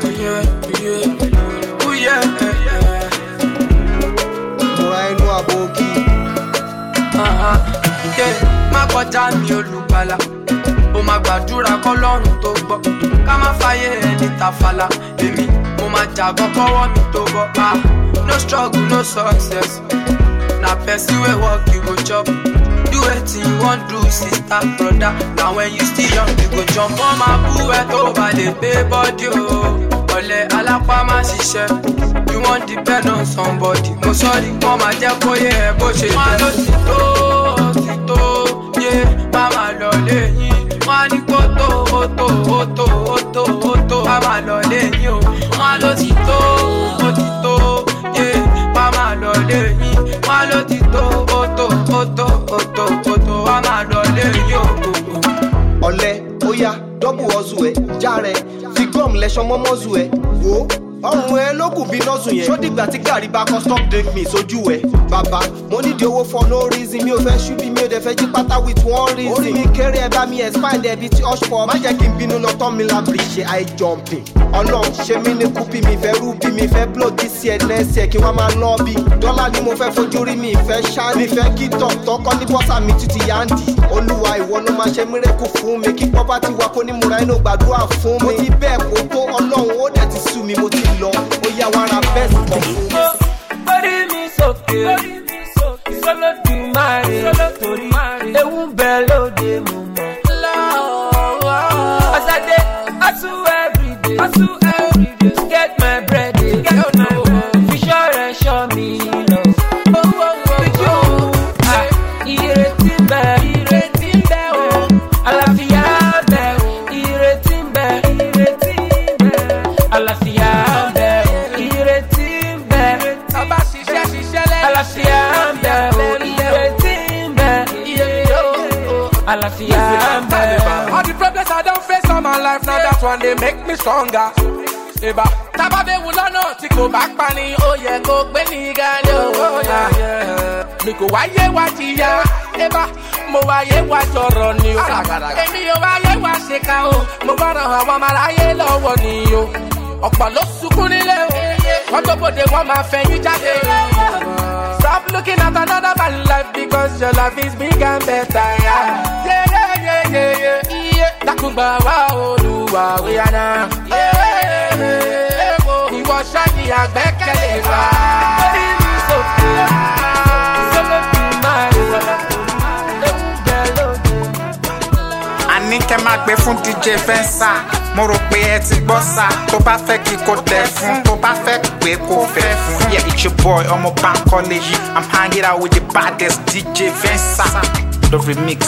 Speaker 17: Múra inú àbòkí.
Speaker 21: Má kọjá mi olùgbàlà, ó máa gbàdúrà kọ́lọ́run tó gbọ́. Ká má fàyè ẹni tàfàlà, èmi mo máa jàgbọ́ kọ́wọ́ mi tó bọ́. No struggle, no success. Na person wey work you go chop. Do wetin you wan do, sister, brother. Na when you still young you go jump. Wọ́n máa bú ẹ tó bá lè gbé bọ́dí o. Ọ̀lẹ alápá máa ṣiṣẹ́. You wan depend on somebody. Mo sọ́ọ́rí wọ́n máa jẹ́ kó yé ẹ bó ṣe jẹ́. Wọ́n á lọ sí tó. Mama lọ lẹ́yìn, wọ́n á ní kó tó, mama lọ lẹ́yìn o. Wọ́n á lọ ti tó, mama lọ lẹ́yìn. Wọ́n á lọ ti tó, mama lọ lẹ́yìn o.
Speaker 17: Ọ̀lẹ, ó yá, dọ́bù ọ̀zù ẹ̀, já rẹ̀, fi gum lẹ́ṣọ́ mọ́mọ́zù ẹ̀, wò ó. Ọrùn ẹ ló kù bí nọ́ọ̀sù yẹn. Ṣó dìgbà tí gàrí bá kọ́ stop drink me sójú ẹ. Bàbá mo nídìí owó for no reason. Mi ò fẹ́ ṣubí, mi ò dẹ̀ fẹ́ jí pátá with one reason. Orí mi kéré ẹ bá mi expand ẹ bíi ti Oshpọ̀. Má jẹ́ kí n bínú lọ tán mi lábìrì ṣe high jumping. Ọlọ́run ṣe mí ní kúpì, mi fẹ́ rúbí, mi fẹ́ blow this year next year kí wọ́n máa lọ́ bí. Dọ́là ni mo fẹ́ fojú rí, mi fẹ́ ṣá. Mi fẹ́ kí tọkọ ní bọ́sà mi títí yáǹdì. Olúwa ìwọ ló máa ṣe mírèkù fún mi. Kí pọ́pá ti wá kó ní múra inú gbàdúrà fún mi. Mo ti bẹ́ẹ̀ kó tó Ọlọ́run ó dẹ̀ ti sú mi, mo ti lọ. Ó yá wàrà bẹ́ẹ̀ sì pọ̀ fún mi.
Speaker 21: Orí mi sókè, solo di mare, torí ewu bẹ lóde mo mọ̀. As I dey hustle every day, to get my bread, fi ṣọ́rẹ̀ ṣọ́ mi lọ. Ìrètí ń bẹ o, àlàáfíà ń bẹ o. Ìrètí ń bẹ, àlàáfíà ń bẹ o. Ìrètí ń bẹ, àlàáfíà ń bẹ o. Ìrètí ń bẹ, àlàáfíà ń bẹ o.
Speaker 22: All the problems I don't face all my life, now that one they make me stronger. Eba, tábàbẹ̀ wù lọ́nà tí kò bá pa ni ó yẹ kó gbé ní gánà ó yà. Mi kò wáyé wá jìyà, eba, mo wáyé wá jọ̀rọ̀ ni o. Èmi ò wáyé wá ṣèkà o, mo gbọ́dọ̀ àwọn ọmọ aráyé lọ́wọ́ ni o. Ọ̀pọ̀ ló sunkún nílé o, wọ́n tó bòde wọ́n máa fẹ̀yìn jáde o. Stop looking at another man's life because your life is big and better. Yeah. Dákúngbà wá Olúwa wíyànà. Ìwọ ṣáàkì àgbẹ́kẹ̀lé wa. Orí mi sókè, sọ́kè bí máa rí wọ́n. Ewu bẹ̀ lóde.
Speaker 23: Àní kẹ́ máa gbé fún DJ Venza. Mo rò pé ẹ ti gbọ́ sá. Tó bá fẹ́ kí kò tẹ̀ fún, tó bá fẹ́ pé kò fẹ́ fún. Yeah, it's your boy, ọmọ Bankole. I'm hanging out with the baddest DJ Venza. The remix.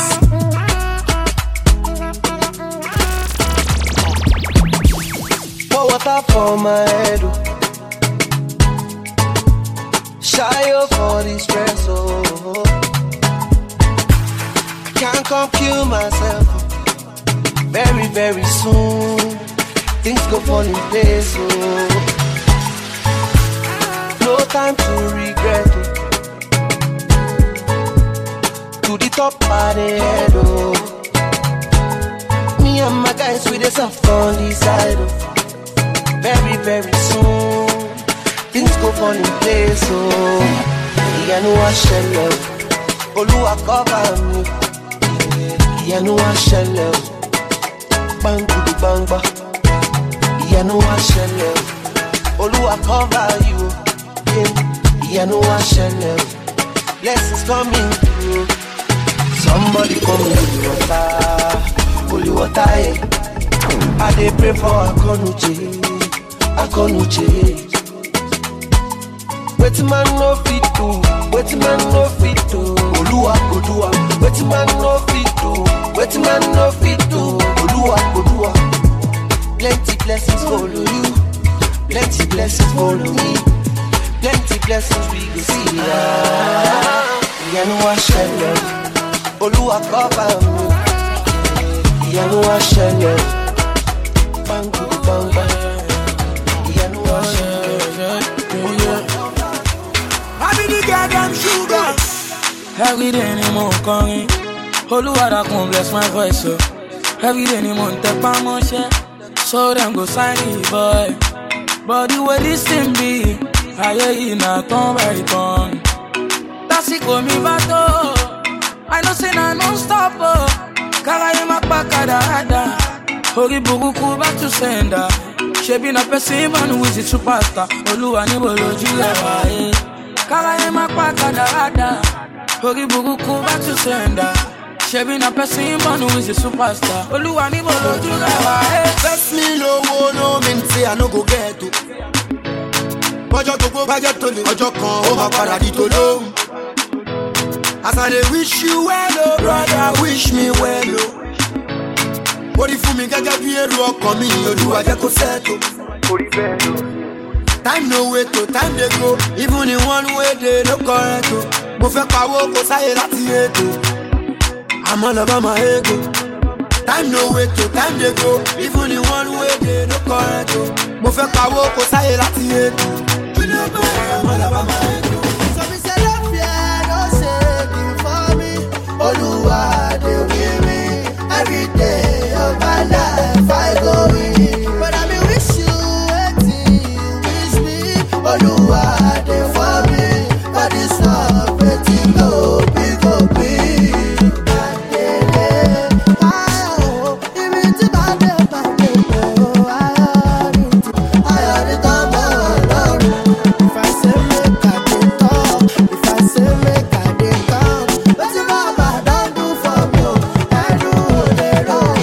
Speaker 10: Pour water for my head. Shy for the stress. Can't come kill myself. Very, very soon, things go fall in place. No
Speaker 15: no time to regret. To the top of the head, oh. Me and my guys with the soft on the side, oh. Very, very soon, things go fall in place, oh. Yeah, no one shall love. Oluwa cover me. Yeah, no one shall love. Bang to the bang bang. Yeah, no one shall love. Oluwa cover you. Yeah, no one shall love. Blessings coming through. Somebody come with the water. Holy water, eh. I dey pray for Akonuche. Wetin man no fit do, wetin man no fit do. Oluwa go do am. Wetin man no fit do, wetin man no fit do. Oluwa go do am. Plenty blessings follow you, plenty blessings follow me, plenty blessings we go see. Yeah, no one shall love. Oluwa cover me. Yeah, no one shall love. Bang to the bang bang. Yeah, no one shall love.
Speaker 1: I be the goddamn sugar. Every day any more coming. Oluwa da come bless my voice, so. Every day any more take my money. So them go sign it, boy. But the way this thing be, I hear na turn by turn. That's it, go me bato. I know say na non-stop, oh. Kara ye makbaka da hada. Hori buruku back to sender. She be na person man who is a superstar. Oluwa ni bolo julewa, eh. Kara ye makbaka da hada. Hori buruku back to sender. She be na person man who is a superstar. Oluwa ni bolo julewa, eh.
Speaker 17: Best me no mean say I no go get to. Ojo to go budget to the ojo kan o ma padà di tolo. As I dey wish you well, oh brother, wish me well, oh. Orí fún mi gẹ́gẹ́ bí èrò ọkàn mi, Olúwa jẹ́ kó settle. Time no wait to time dey go, even in one way dey no correct, oh. Mo fẹ́ pawó kó sáyé láti ètò, àmọ́ lọ́ba máa ego. Time no wait to time dey go, even in one way dey no correct, oh. Mo fẹ́ pawó kó sáyé láti ètò, àmọ́ lọ́ba máa ego.
Speaker 12: Oluwa dey with me every day of my life. I go in, but I may wish you waiting, wish me. Oluwa dey for me, but it's not waiting. Go big, go big. If I say make I dey talk, if I say make I dey come, but if Baba don't do for me, I do the wrong.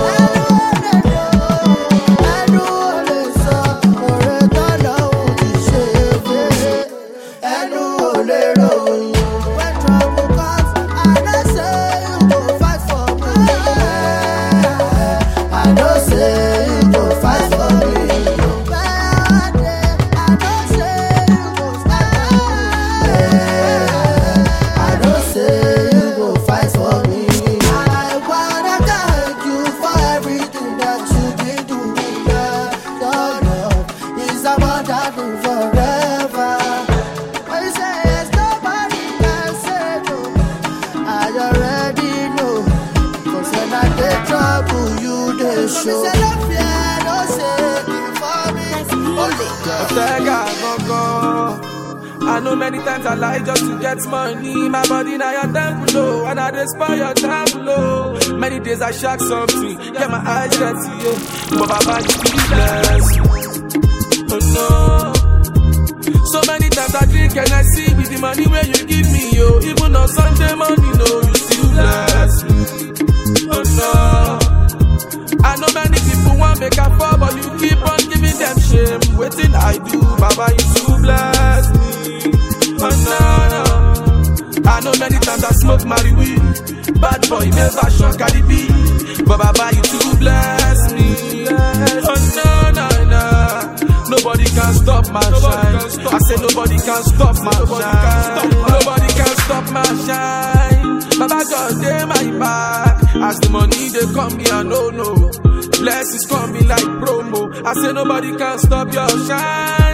Speaker 12: I do the so, or I don't know to save it. I do the wrong. When trouble comes, I don't say you go fight for me. I don't say you go fight for me.
Speaker 22: I know many times I lie just to get money. My body now your temple low, and I just spoil your temple low. Many days I shock something, get my eyes dirty, yeah. But Baba, you be blessed. Oh no. So many times I drink and I see with the money where you give me, yo. Even on Sunday morning, no, you still bless me. Oh no. I know many people want make a fall, but you keep on giving them shame. Waiting I do, Baba, you still bless me. Oh no, no. I know many times I smoke marijuana, bad boy never shock at the beat, but Baba, you too bless me. Oh no, no, no. Nobody can stop my shine. I say nobody can stop my shine. Nobody can stop my shine. Baba God, they my back. As the money they come me, I know no. Blessings come me like promo. I say nobody can stop your shine.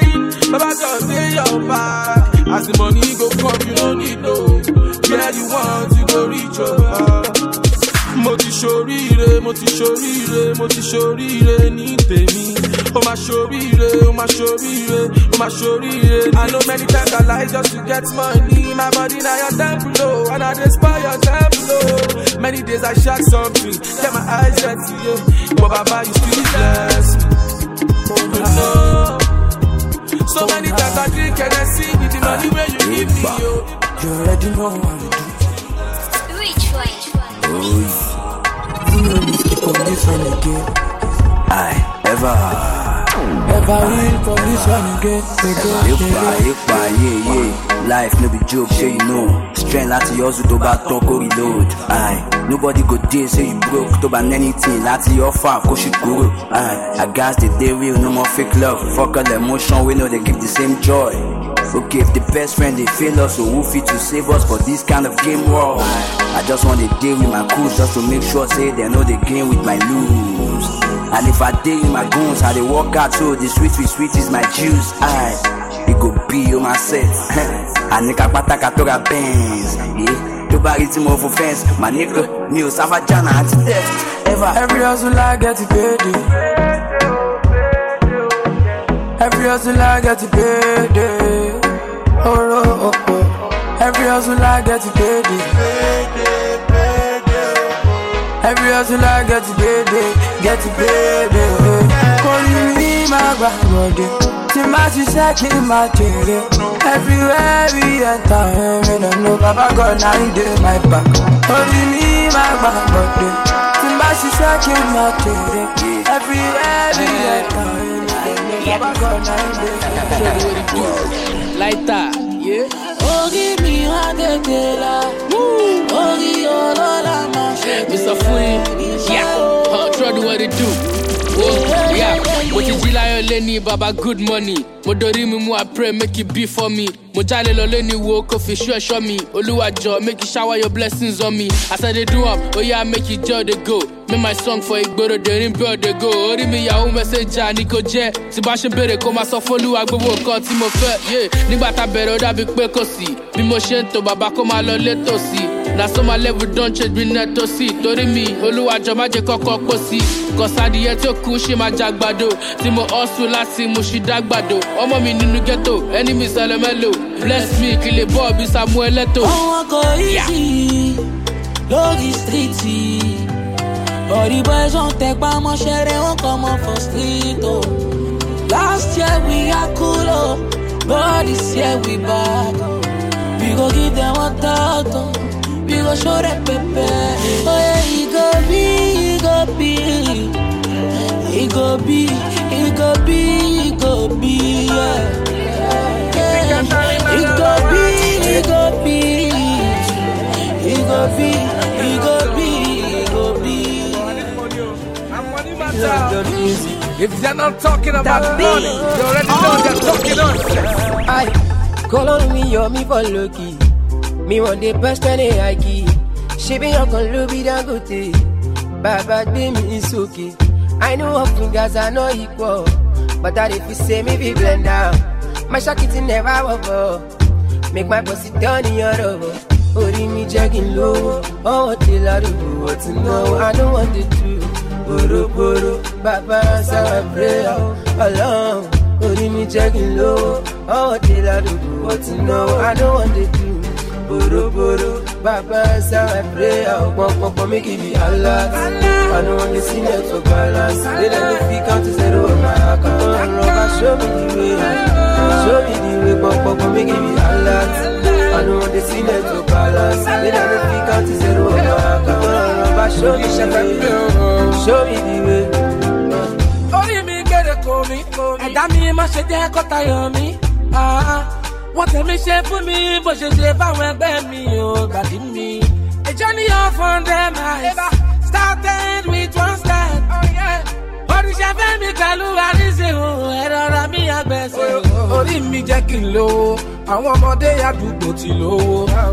Speaker 4: Baba God dey your back. As the money go come, you don't need no. Where you want, you go reach your Mo ti ṣoríire, mo ti ṣoríire, mo ti ṣoríire ní tèmi. Ó máa ṣoríire, ó máa ṣoríire, ó máa ṣoríire. I know many times I lie just to get money. My body na your temple, oh, and I dey spoil your temple, oh. Many days I shack something, get my eyes set to you. But Baba, you still bless me. You know. So many times I drink and I see with the money where you give me, yo. You already know what to do.
Speaker 3: Which one?
Speaker 4: Oh, yeah. You know me, keep on this one again.
Speaker 1: Ever
Speaker 4: will from this one again.
Speaker 1: Yeah. Life no be joke, say you know. Strength láti hustle tó bá tán kó reload. Nobody go dey say you broke. Tó bá anything láti offer kó ṣì kúrò. I gas the day real, no more fake love. Fuck all the emotion, we know they give the same joy. Okay, if the best friend they fail us, so who fit to save us for this kind of game war? I just want to deal with my crews just to make sure say they know the game with my lose. And if I deal with my goons, how they work out so the sweet is my juice. It go be on my set. I nigga pataka to ga Benz. Yeah, to buy it more for fence. My nigga, new Savajana anti-theft.
Speaker 21: Every hustle I get to pay. Every hustle I get to pay. Every hustle I get to pay. Every hustle I get to pay. Calling me my grandmother. Timati second my cherry. Everywhere we enter, we don't know Baba God now he did my back. Calling me my grandmother. Timati second my cherry. Everywhere we enter, Baba God now he did my back.
Speaker 6: Like that, yeah.
Speaker 3: Oh, give me one day, oh, give all my
Speaker 6: Mr. Fui, yeah. I'll try to what it do. Oh, yeah. What is Jilayo Lenny, Baba, good money. Modori me, I pray, make it be for me. Mojale Lenny, woke up, show me. Oluwajo, make you shower your blessings on me. As I do up, oh yeah, make you joy they go. Make my song for Igboro, they ring bell they go. Ori me ya message, Nico J. Sebastian Bere, come as a follow, I go walk out, Timo Fair, yeah. Nibata Bero, that big Pekosi. Bimoshento, Baba, come along, let us see. Now so my level don't change me net to see. Tori me, Oluwajo, magic koko kosi. Cause I the eto kushi ma jagbado. Timo also lasi mushi dagbado. Omo mi ninu ghetto, enemies elemelo. Bless me, kill a Bobby Samuel Leto.
Speaker 3: I go easy, logi streety. All the boys won't take by my share, they won't come up for street. Oh. Last year we are cool, oh. But this year we back. We go give them a thought, we go show them pepe. Oh yeah, it go be, it go be. It go be, it go be, it go be, yeah. It go be, it go be. It go be, it go be, it go be.
Speaker 22: If they're not talking about money, you already know they're talking nonsense.
Speaker 8: I call on me, you're me for lucky. Me one day best friend I keep. She be your con lobby da good day. Baba be me is okay. I know of fingers are not equal, but that if you say me be blend down, my shackity never over. Make my pussy down in your over. Ori me jogging low. Oh, till I do what to know. I don't want it to. Boro, Baba answer my prayer. Alone. Ori me jogging low. Oh, till I do what to know. I don't want it to. Boro, Baba answer my prayer. Pop, make it be a lot. I don't want to see net for balance. They let me pick out to zero on my account. Rubber, show me the way. Show me the way. Pop, make it be a lot. I don't want to see net for balance. They let me pick out to zero on my account. Rubber, show me the way. Show me the way.
Speaker 22: Only me get a call me. And that me must say they got tired me. What tell me share for me, but she say if I went by me, oh, that in me. A journey off on them eyes. Started with one step. Oh yeah. Orisha femi kalu arise o, erora mi agbese o. Orí mi jẹ́ kí n lówó, àwọn ọmọdé àdúgbò ti lówó. Kì má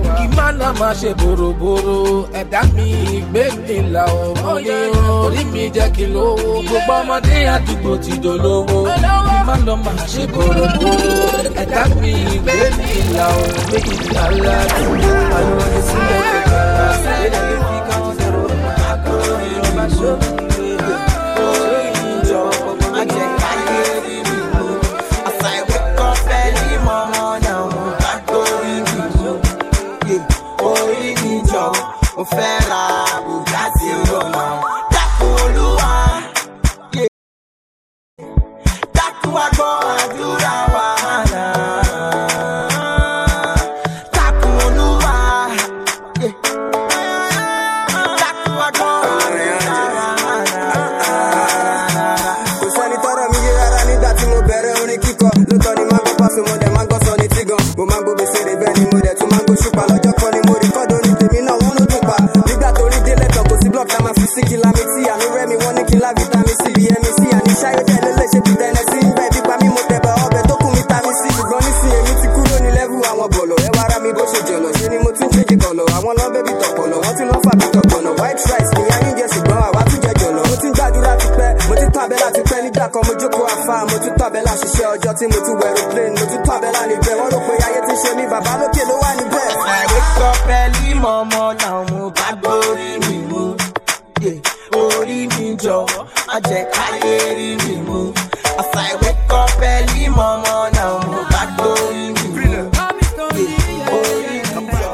Speaker 22: lọ máa ṣe bòròbòrò ẹ̀dá mi gbé mi là ọmọ ní orí mi jẹ́ kí lówó gbogbo ọmọdé àdúgbò ti dolówó má lọ máa ṣe bòròbòrò ẹ̀dá mi gbé mi là ọmọ ní ìlàlá àwọn ìsìlẹ̀ kẹkẹrẹ sílẹ̀ fi kan ti zero akọrin ọba ṣọ́ọ̀bù orí ìjọ ajẹ́ káyé rí mi mú àṣà ìwé kan fẹ́ ní mọ́mọ́ náà mú kágbórí mi mú orí mi jọ mo fẹ́ ra bùgátì rọ̀mà dákun olúwa dákun wá gbọ́ àdúrà wàhálà dákun olúwa dákun wá gbọ́ àdúrà wàhálà.
Speaker 7: Kò sẹ́ni tọ́rọ̀ mi yé rárá nígbà tí mo bẹ̀rẹ̀ orin kíkọ lóòótọ́ ni máa ń gbọ́ pàṣẹ mo dẹ̀ máa ń gbọ́ sọ ní tígan mo máa ń gbọ́ gbèsè rẹ̀ bẹ́ẹ̀ ni mo dẹ̀ tún máa ń gbọ́ ṣùpá lọ́jọ́ kan ni mo rí kọ́dọ̀ ní tèmi náà wọ́n ló dùn pa nígbà tó rí délẹ̀ tán kò sí block tá máa fi sí kìlámítì àánú rẹ̀ mi wọ́n ní kí n lá vitamin C bí ẹ̀mí sí àní ṣáyé dẹ̀ lélẹ̀ ṣe fi tẹ̀lẹ̀ sí ń bẹ́ẹ̀ pípa mímú tẹ̀bà ọbẹ̀ tó kù vitamin C ṣùgbọ́n nísìnyí èmi ti kúrò ní level àwọn bọ̀lọ̀ ẹ wá ra mi bó ṣe jọ̀lọ̀ ṣe ni mo tún change kọ̀lọ̀ àwọn lọ́bẹ̀ bí tọ̀pọ̀lọ̀ wọ́n ti lọ́ fà bí tọ̀pọ̀lọ̀ white rice ní ayé jẹ ṣùgbọ́n àwa tún jẹ jọ̀lọ̀ mo ti ń gbàdúrà ti pẹ́ mo ti tún abẹ́là ti pẹ́ nígbà kan mo jókòó àfa mo tún tún abẹ́là ṣiṣẹ́ ọjọ́ tí mo tún wọ aeroplane mo tún tún abẹ́là níbẹ̀ wọ́n rò pé ayé ti ṣe mí bàbá lókè ló wà níbẹ̀.
Speaker 21: àìkọ́ pẹ̀lú mọ́mọ́ náà mo bá gbórí mi mú orí mi jọ ajẹ́ káyé rí mi mú àṣà ìwé kọ́ pẹ̀lú mọ́mọ́ náà mo bá gbórí mi mú orí mi jọ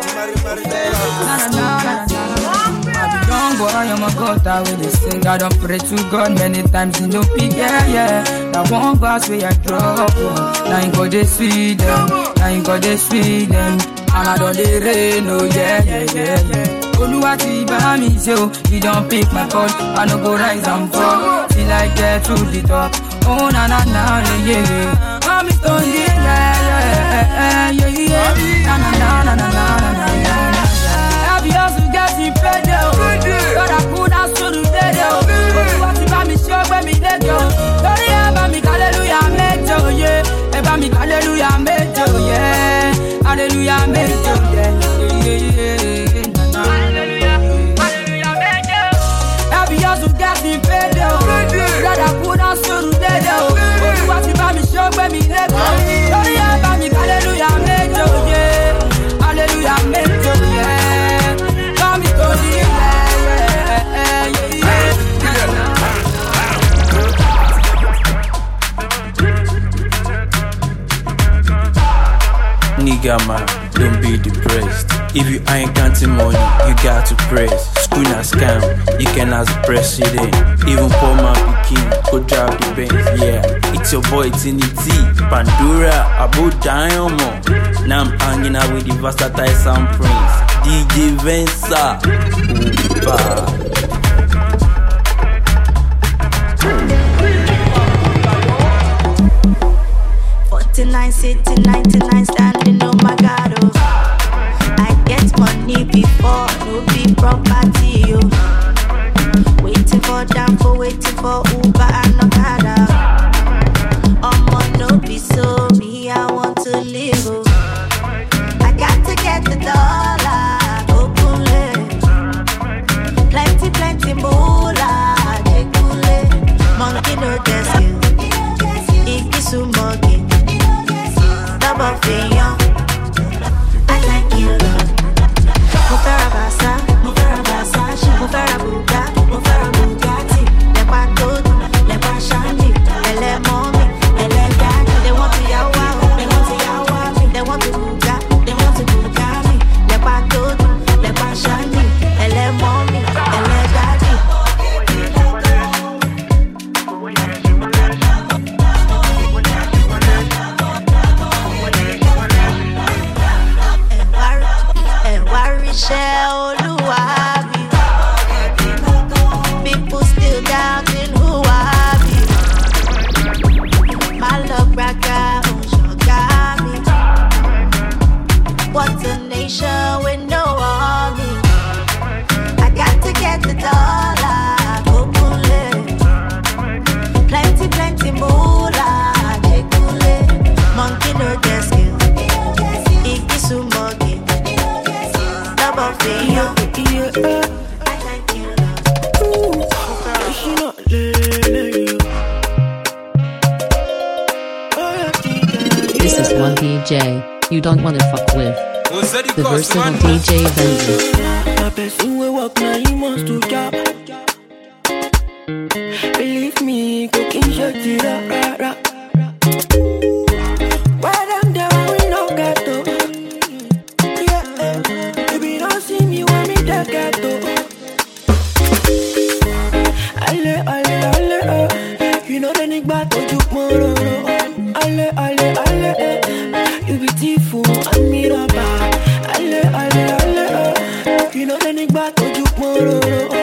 Speaker 9: Young boy, I'm a god, I will sing. I don't pray to God many times in no pick, yeah. That one verse where I drop, now you got this sweet them, now you got this sweet them. And I don't dey rain, oh yeah. Oluwati by me, so you don't pick my call. I no go rise and fall till I get to the top. Oh na na na, yeah. I'm Stone, yeah. Na na na na na na na. Have you also got the pedal? God I put us to the pedal. Oluwati by me, show where me let go. Sorry about me, hallelujah, meto, yeah. About me, hallelujah, meto, yeah. Hallelujah, meto, yeah. Got me paid out. Brother put us to the dead out. Oh, what you buy me show when me let go. Sorry about me, hallelujah, made you, yeah. Hallelujah, made you, yeah. Come me to the
Speaker 1: Nigga man, don't be depressed. If you ain't counting money, you got to press. Screen and scam, you can ask president. Even poor man Peking, go drive the Benz, yeah. It's your boy Tini T, Pandora, about Diamond. Now I'm hanging out with the versatile sound prince, DJ Venza. Ooh,
Speaker 11: 49 city, 99 standing, oh my God, oh. I get money before, no be property, oh. Waiting for Danko, waiting for Uber and Okada. No be so, me I want to live, oh. I got to get the dollar, okule. Plenty moolah, jekule. Monkey no desk, ikisu monkey. Double fiyon, I thank you, Lord. Mufera basa, mufera buga, mufera bugatti. Lepa todo, lepa shandi, ele mommy, ele daddy. They want to yawa, they want to yawa me. They want to buga, they want to buga me. Lepa todo, lepa shandi, ele mommy, ele daddy. People still doubting who I be. My love bragga, got me. What's a nation with no army? I got to get the dollar, plenty moolah, jekule. Monkey no desk, ikisu monkey. Double feel.
Speaker 2: This is one DJ you don't wanna fuck with. The versatile DJ Venza.
Speaker 3: My person will walk now, he wants to job. Believe me, cooking shut it up. Why them there when we no get to? Yeah, if you don't see me when me there get to. Ale, you know the nigga back to you tomorrow. Ale, you be beautiful, I'm me rubber. Ale, you know the nigga back to you tomorrow.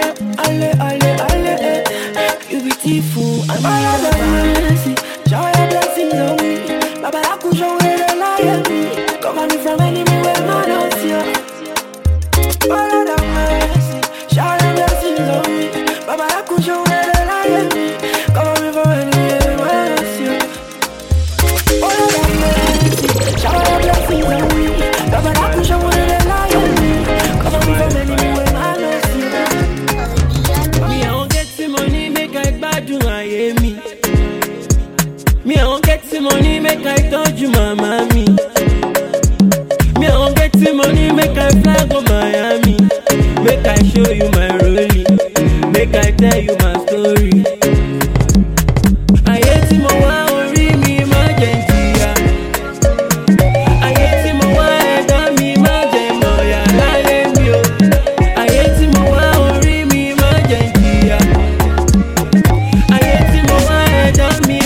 Speaker 3: Ale, you be beautiful, I'm me rubber. Shower your blessings on me. Baba, I could show where the lion be. Cover me from enemy where man don't see you. All of mercy. Shower your blessings on me. Baba, I could show where the lion be. Cover me from enemy where man don't see you. All of mercy. Shower your blessings on me. Baba, I could show where the lion be. Cover me from enemy where man don't see you. Me, I won't get some money, make I bad do I hear me. Me, I won't get some money, make I touch you, my mommy. Me, I won't get some money, make I fly go Miami. Make I show you my rolling. Make I tell you my story. I hate him, I worry me, emergency. I hate him, I worry me, emergency. I hate him, I worry me, emergency. I hate him, I worry me,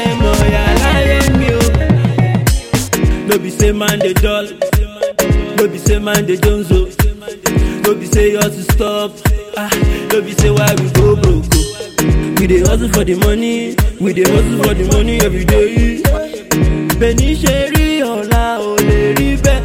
Speaker 3: no be say man they dull, no be say man they don't so, no be say yours to stop, no be say why we go broke. We dey hustle for the money, we dey hustle for the money every day. Beni sheri ola o le ri be,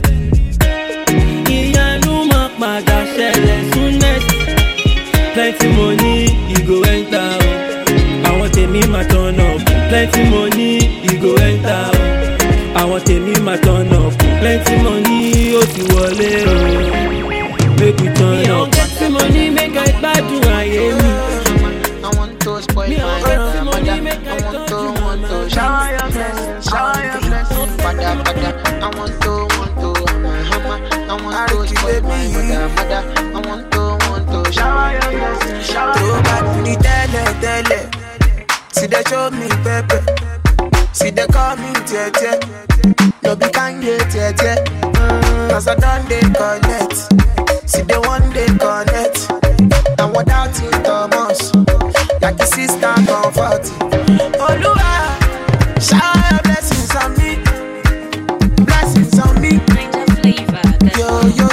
Speaker 3: iyanu ma pada ṣẹlẹ̀ soonest. Plenty money, you go enter. I want to meet my turn up. Plenty money, you go enter. I want to meet my turn up. Plenty money, oh ti wọlé o. Make we turn up. Get the money, make I buy to I hear me.
Speaker 21: I want to spoil my mother. I want to shower your blessings, shower your blessings. Pada, I want to hammer. I want to spoil my mother. I want to shower your blessings, shower your blessings. Tell. See they show me pepper. See they call me Tete. No be can get Tete. Cause I done they connect. See they one day connect. And without it Thomas, like the sister comfort. Oluwa, shower your blessings on me. Blessings on me. Yo.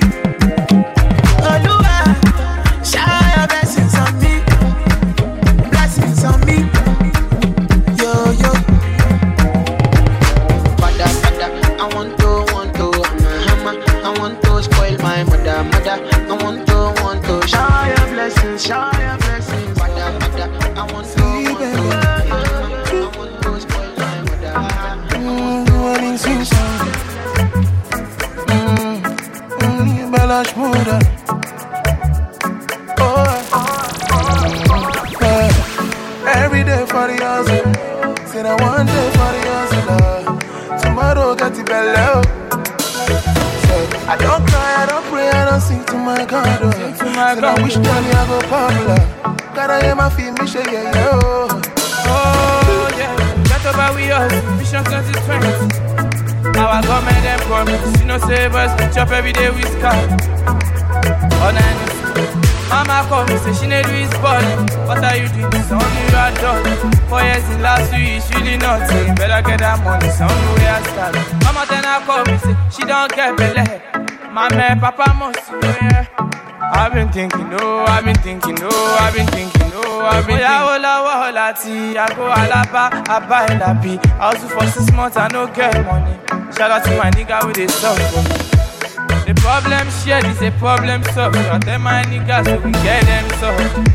Speaker 21: Oluwa, shower your blessings on me. Blessings on me. Yo. Pada, I want to, hammer. I want to spoil my mother. I want to shower your blessings, Pada, I want to, spoil my mother.
Speaker 17: Running through something. Balash Buddha. Every day for the hustle. Say that one day for the hustle. Tomorrow got the belly. I don't cry, I don't pray, I don't sing to my God. I wish money I go popular. Gotta hear my feet, me shake it, yo.
Speaker 22: Oh yeah, that's about we all. Vision 2020. Our government them promise, you know save us, chop every day we scar. All night. Mama call me, say she need to his body. What are you doing? It's only you are done. 4 years in last week, it's really nothing. Better get that money, it's only where I start. Mama then I call me, say she don't get belly. Mama, papa must know, yeah. I've been thinking, I've been thinking. Yeah, hola, tea. I go alaba, I buy lappy. I hustle for 6 months, I no get money. Shout out to my nigga with the stuff for me. The problem shared is a problem solved. So I tell my niggas so we get them solved.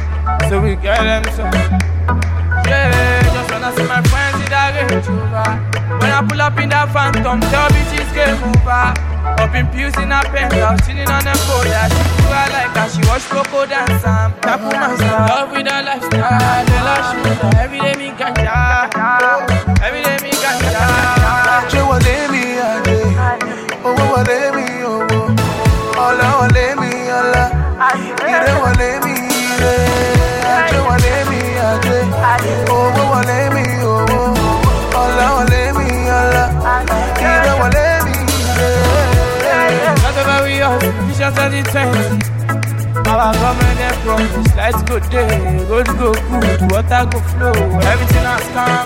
Speaker 22: Yeah, just wanna see my friends in that Range Rover. When I pull up in that Phantom, tell bitches game over. Up in pews in her penthouse, chilling on the phone. That she do her like her, she watch Coco dance and tap on my style. Love with her lifestyle, the love she with her. Every day me ganja, every day me ganja.
Speaker 17: She want me oh, want me, oh, all I want me, all I. You don't want me, she want me oh, want me, oh, all I want me, all I. You don't want me,
Speaker 22: whatever we are, vision 2020. Our government and promise, lights go day, road go good, water go flow, everything has come,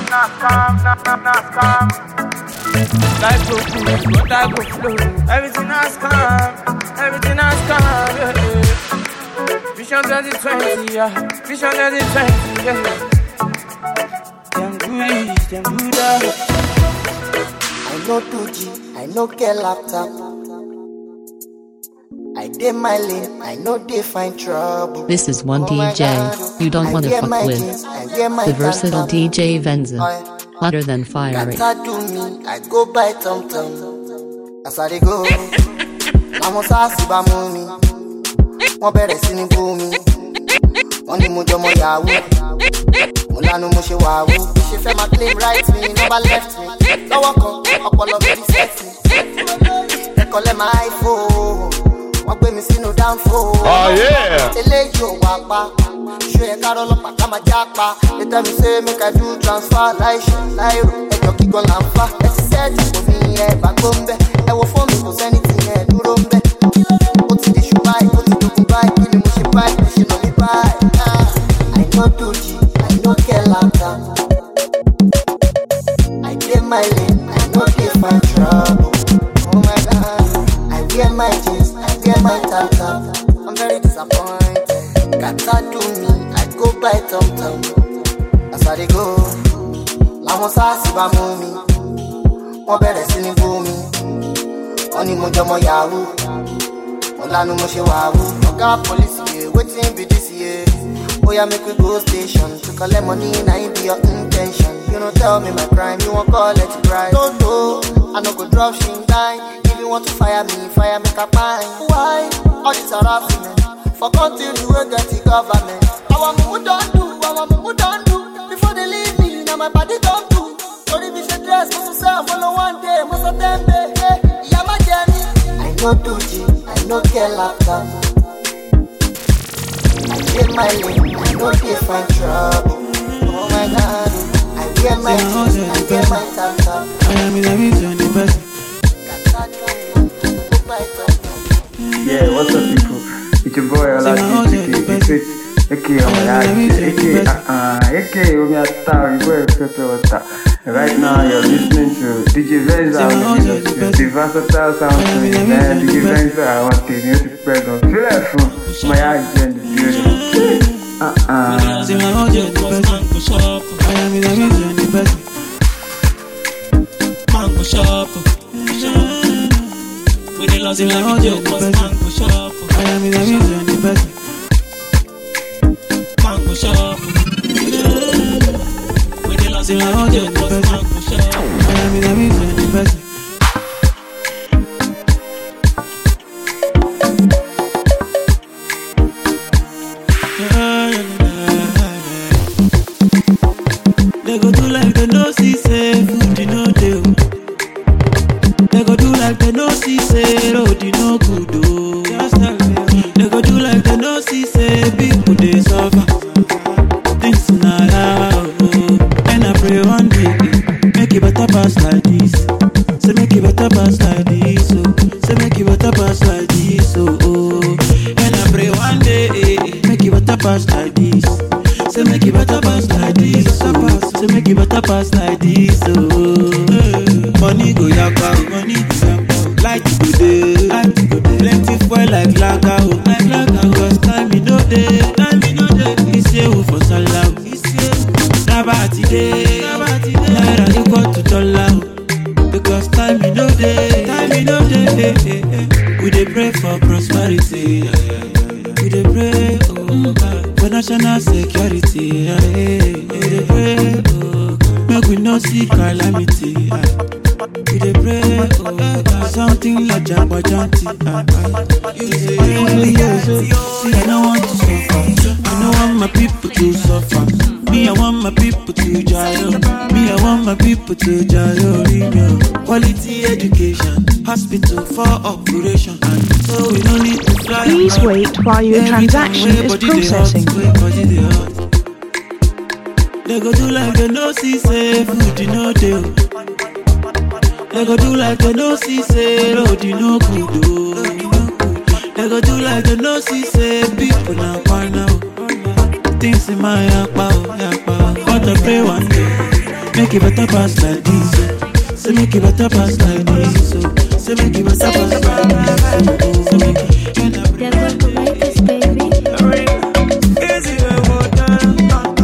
Speaker 22: life go good, water go flow, everything has come, yeah. Vision 2020, yeah, Vision 2020, yeah. Them goodies, them Buddha.
Speaker 12: I know 2G, I know get laptop. I did my lane, I know they find trouble.
Speaker 2: This is one DJ you don't want to fuck with. The versatile DJ Venza. Hotter than fiery.
Speaker 12: That do me, I go by Tom Tom. That's how they go. I'm on sassy ba mumi. Mo bẹ̀rẹ̀ sí ní bú mi. Wọ́n ní mo jọmọ yahoo. Mo lanu mo ṣe wàhú. Ṣé fẹ́ máa claim right me, never left me. Lọ́wọ́ kan, ọpọlọ mi ti set me. Ẹ̀kọ́ lẹ́ máa iPhone. Wọ́n gbé mi sínú downfall.
Speaker 13: Oh yeah.
Speaker 12: Eléyìí ò wá pa. Ṣé ẹ ká rọ́lọ́pàá ká máa já pa? They tell me say make I do transfer láìṣe láìrò. Ẹjọ́ kíkan là ń fa. Ẹ ti sẹ́ẹ̀tì kò ní ẹ gbàgbọ́ ń bẹ́. Ẹ wo fóònù kò sẹ́ni tí ẹ dúró ń bẹ́. Ó ti di ṣùgbọ́n ó ti dogun báyìí. Kí ni mo ṣe báyìí? Mo ṣe nà mí báyìí. I know 2G, I know get laptop. I did my lane, I know they find trouble. Oh my God, I wear my jeans, I wear my top. I'm very disappointed. Gata do me, I go by Tom Tom. That's how they go. Làwọn sáàsì bá mú mi, wọ́n bẹ̀rẹ̀ sí ní bú mi. Wọ́n ní mo jọmọ yahoo, wọ́n lanu mo ṣe wàhú. Ọ̀gá police yẹ, wetin be this year? Oh yeah, make we go station to collect money, now it be your intention. You don't tell me my crime, you won't call it price. Don't know, I no go drop shit die. If you want to fire me make a pine. Why? All this harassment, for country you will get the government. Our mumu don't do, before they leave me, now my body don't do. So if you should dress, must sell, follow one day, most of them day, yeah, my journey. I know 2G, I know get laptop. I get my lane, I know they find trouble. Oh my God, I get my jeans, I get my top.
Speaker 14: I am in the vision, the best.
Speaker 16: Yeah, what's up, people? It's your boy, Olaji. AK, right now, you're listening to DJ Venza, the versatile sound. DJ Venza, I want the music spread on. Feel that from my eyes in the building.
Speaker 14: I am in the vision, the best. Mango shop. We the lost in the mango shop. I am in the vision, the best. Mango shop. We the lost in the mango shop. I am in the vision, the best. They go do like they no see say food you no do. They go do like they no see say road you no good oh. They go do like they no see say people they suffer. Things not how oh. And I pray one day make it better pass like this. Say make it better pass like this oh. Say make it better pass like this oh. And I pray one day make it better pass like this. Say make it better pass like this, say make it better pass like this, money go yakka, money go yakka. Light go dey, plenty fuel like lager, cause time me no dey, it's you for salah, Rabati dey, naira equal to dollar, because time me no dey, we dey pray for prosperity, we dey pray, for national security, we dey pray, make we no see calamity. You dey pray, oh, something like Jabba Janti. You say, see, I don't want to suffer. I don't want my people to suffer. Me, I want my people to jail. Me, I want my people to jail. Quality education, hospital for operation. So we don't need to fly.
Speaker 5: Please wait while your transaction is processing.
Speaker 14: They go do like they no see say food you no deal. They go do like they no see say road you no good oh. They go do like they no see say people now fine now. Things in my yakpa. But I pray one day, make it better pass like this. Say make it better pass like this. Say make it better pass like this. Say make it. They're going to make this baby. Easy way down.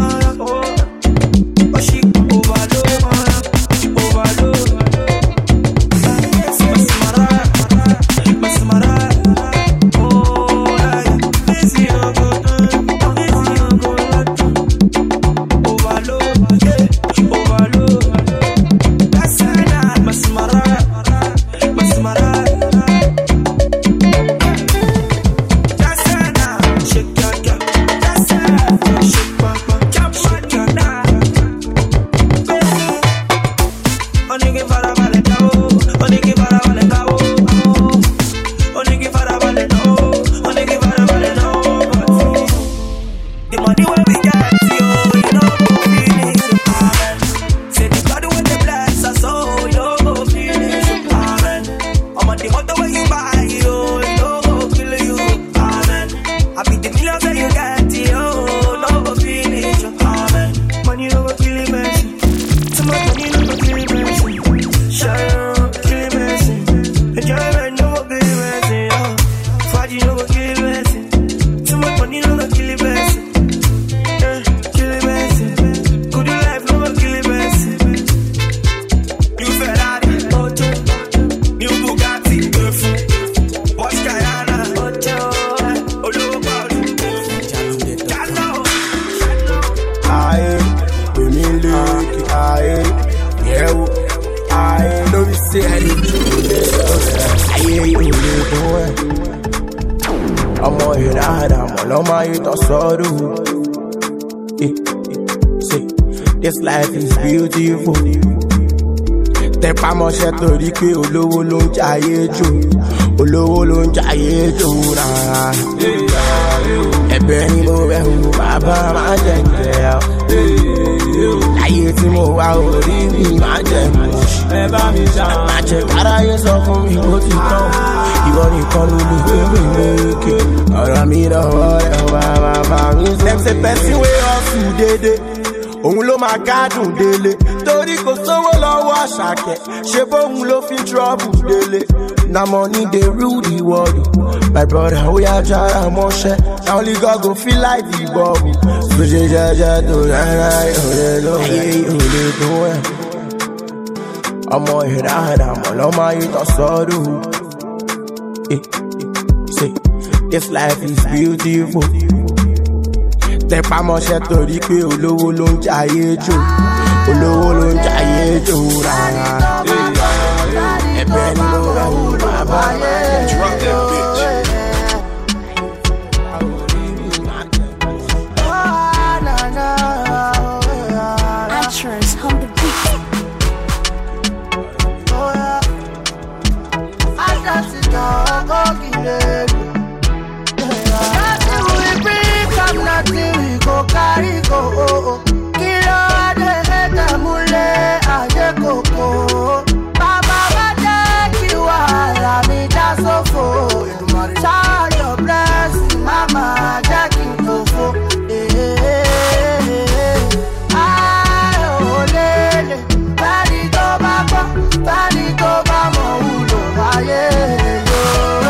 Speaker 15: This life is beautiful. Tẹpá mọ́ṣẹ́ torí pé olówó ló ń jayé jù. Olówó ló ń jayé jù rárá. Ẹ̀bẹ̀ ni mo bẹ̀ wò bàbá máa jẹ ìjẹ́ ọ́. Láyé tí mo wá orí mi máa jẹ mọ́. Máa jẹ káráyé sọ fún mi bó ti tán. Ìwọ nìkan ló lè gbé mi lékè. Ọ̀rọ̀ mi lọ́wọ́ rẹ̀ wá bàbá mi. Dem say person wey hustle dédé. Òun ló máa gádùn délé torí kò sówó lọ́wọ́ Àṣàkẹ́ ṣe bóun ló fi trouble délé. Na money dey rule the world. My brother oya jara mọ́ṣẹ́ na only God go feel like the bubble. So ṣe jẹ́jẹ́ tó rárá ìhòòrè ló ayé ìhòòrè tó ẹ̀. Ọmọ ìhìnrà àdàmọ̀ lọ́mọ ayé tó sọ́dọ̀. This life is beautiful. Tẹpá mọ́ṣẹ́ torí pé olówó ló ń jayé jù. Olówó ló ń jayé jù rárá. Ẹ̀bẹ̀ ni mo rà wò bàbá yẹn. Drop that bitch.
Speaker 5: Actress on the beat.
Speaker 12: Nothing we go carry go. Kilo ade ete mule aje koko. Baba bade kiwa la mi da sofo. Shower your blessing, mama jacking kofo. Aye olele, bari to baba, bari to baba ulo aye yo.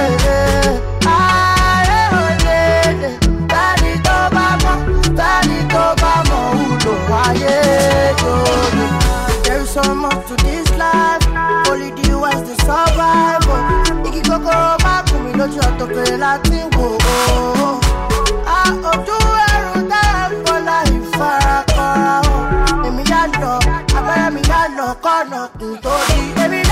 Speaker 12: There is so much to this life, only the wise to survive. Iki koko back to me, don't you have to pay Latin go. I do everything for life, Farrakhan. Emi ya no, abaya mi ya no, kono, to the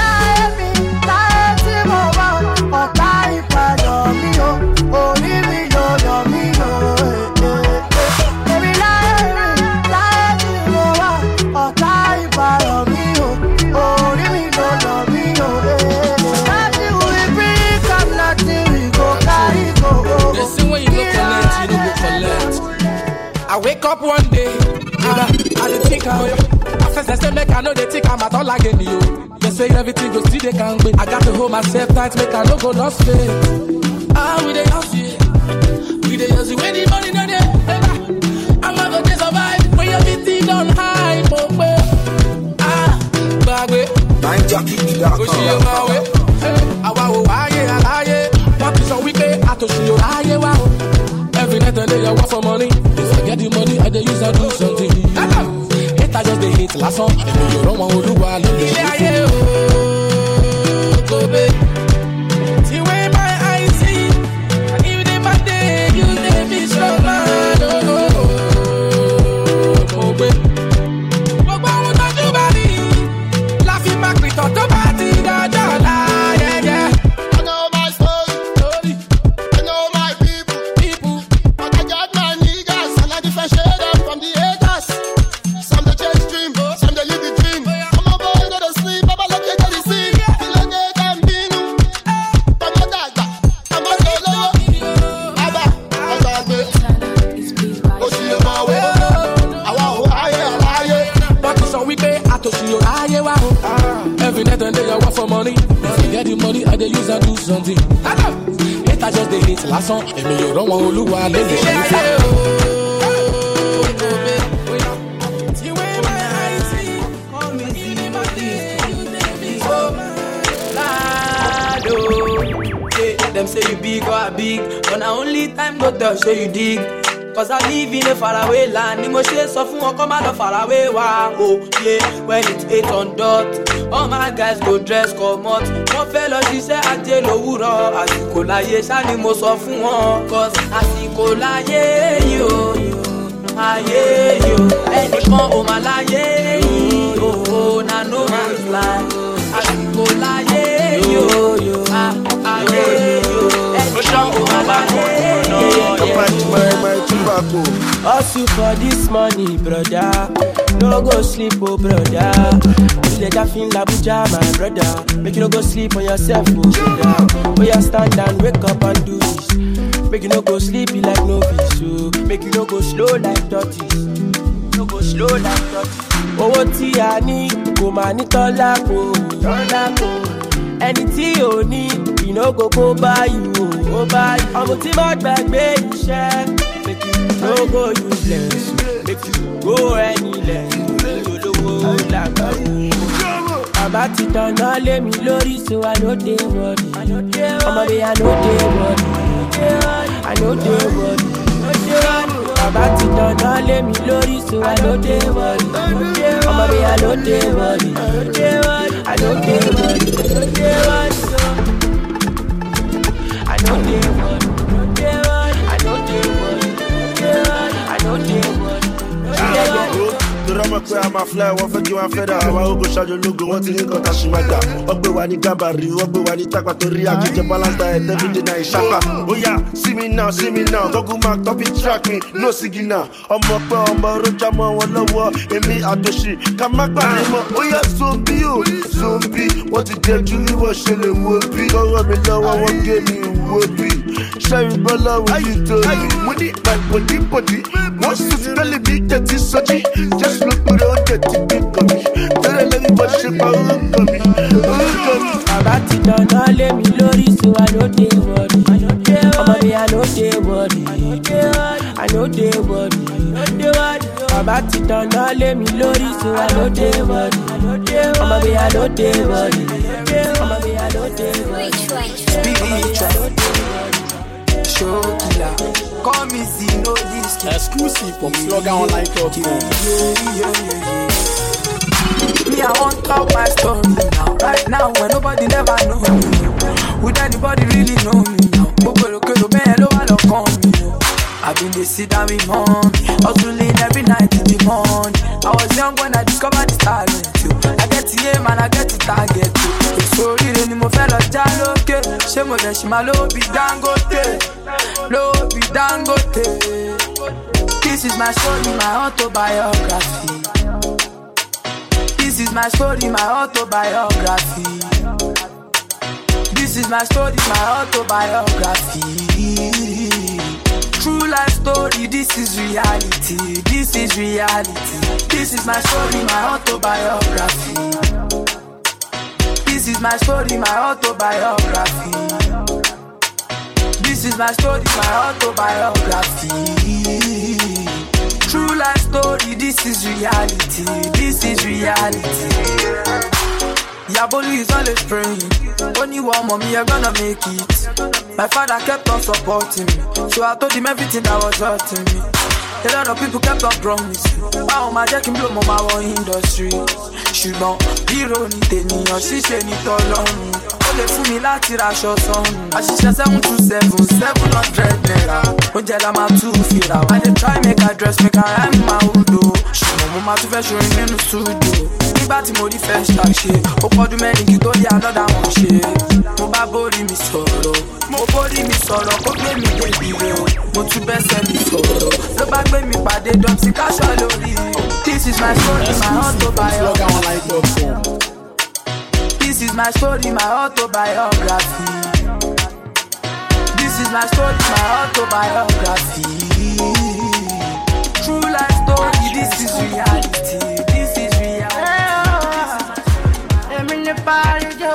Speaker 22: wake up one day, I dey think how you. At first I say make I know they think I'm at all again you. They say everything go still they can win. I got to hold myself tight, make I no go lost faith. We dey house it, we dey use it when the money no dey. I'm not gonna survive when everything on high, bagwe. Go see your way. Awa wo aye alaye. What is on weekend? I to see your aye wow. Every night and day I work for money. If I get the money, I dey use and do something. Hate I just dey hate last song. And you don't want to do what I do. Go babe. See where my eyes see. And you dey my day, you dey be strong man. Oh babe. But what would I do about it? Laughing back with all the body that yeah, yeah.
Speaker 13: I know my story. I know my people. But I got my niggas and I differentiate them from the haters. Some they chase dream, some they live the dream. I'm a boy that don't sleep, I'm a lucky that they see. Feel like they can be new. I'm a dagger, I'm a solo. Abba, I'm a bit. Oh, she my way. I want to hire.
Speaker 22: But it's on weekend, I to see your eye, wow. Every night and day I work for money. If you get the money, I dey use and do something. Hate I just dey hate last song. And me you don't want to look while they
Speaker 19: Them say you big or I big, but now only time go tell show you dig. Cause I live in a faraway land. The most so fun come out of faraway. Wow, oh yeah. When it's 8 on dot, all my guys go dress come out. One fellow she say I tell Owuro, Asiko laye shani mo so fun won. Cause Asiko laye yo, aye yo. Anyone o ma laye yo, oh na no man's land. Asiko laye yo, aye yo. Anyone o ma laye yo.
Speaker 8: Hustle for this money, brother. No go sleep, oh brother. You let that feel Abuja, my brother. Make you no go sleep on yourself, oh brother. Oh yeah, stand and wake up and do this. Make you no go sleepy like novice, so make you no go slow like tortoise. No go slow like tortoise. Oh, ti ani, go mani tola ko. Anything you need, you no go buy you, go buy you. I'm a team out back, baby, share. Make you no go useless, make you go anywhere. About it on all, let me lorry, so I know they worry. I'm a day, I know they worry. I know they worry. About it on all, let me lorry, so I know they worry. I'm a day, I know they worry. I know they worry. I know they worry.
Speaker 20: Rama kwe ama fly, one for you and feather. Our ogo shadow logo, one thing got a shimada. Ogbe wani gambari, ogbe wani takwatori. I keep the balance diet every day night shaka. Oh yeah, see me now. Gogu mark top it track me, no signal. Omo pe omo roja mo wala wo. Emi atoshi, kamakba ni mo. Oh yeah, zombie. What did they do? It was shele wobi. Don't run me low, I won't get me wobi. Sherry Bala with you to me. Money, my body. What's this telling me that it's such? Just look good on that big coming. Tell me what she found coming.
Speaker 8: About it on all, let me lorry, so I know they worry. I know they worry. About it on all, let me lorry, so I know they worry. I know they worry.
Speaker 19: Show killer, call me Zino this
Speaker 24: exclusive from sloganonline.com.
Speaker 19: Me, I want talk my story now. Right now, when nobody never know me. Would anybody really know me now? I've been they sit down with mommy, hustling every night in the morning. I was young when I discovered this talent too. I get to aim and I get to target too. So really ni mo fẹ́ lọ já lókè. Ṣé mo dẹ̀ ṣì máa lówó bí Dangote? This is my story, my autobiography. This is my story, my autobiography. This is my story, my autobiography.
Speaker 21: True life story, this is reality. This is reality. This is my story, my autobiography. This is my story, my autobiography. This is my story, my autobiography. True life story, this is reality. This is reality. Yabolu is always praying. Only one mommy, you're gonna make it. My father kept on supporting me, so I told him everything that was hurting me. A lot of people kept on promising. Wow, my jack can blow my industry. Ṣùgbọ́n hero ni tènìyàn ṣíṣe ní tọ́lọ́run. Ó lè fún mi láti raṣọ sọ́run. Àṣìṣe 727, 700 naira. Oúnjẹ la máa tún fi ra. I dey try make I dress, make I rhyme my hood o. Ṣùgbọ́n mo máa tún fẹ́ ṣorin nínú studio. Nígbà tí mo rí fẹ́ ṣàṣe, ó pọ́dún mẹ́rin kí tó rí another one ṣe. Mo bá borí mi sọ̀rọ̀, mo borí mi sọ̀rọ̀, kó gbé mi débi rẹ̀ o. Mo tún bẹ́sẹ̀ mi sọ̀rọ̀, ló bá gbé mi pàdé dọ́tí káṣọ lórí. This is my story, my autobiography. This is my story, my autobiography. This is my story, my autobiography. True life story, this is reality. This is reality. I'm in the party, yo.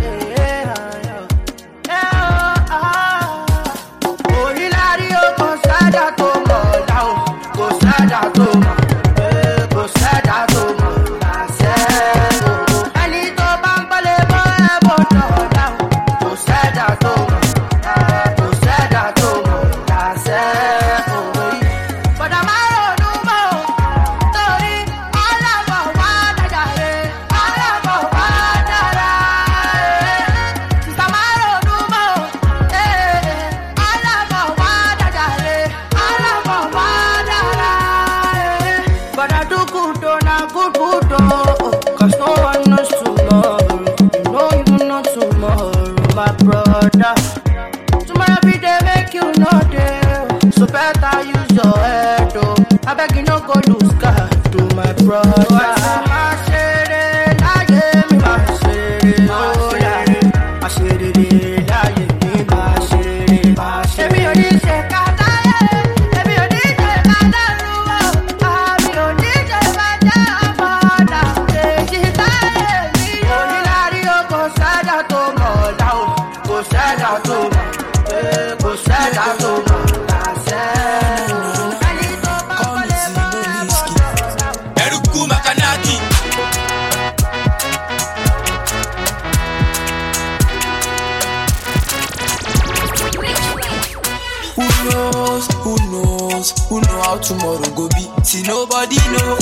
Speaker 21: Who know how tomorrow go be? See nobody know,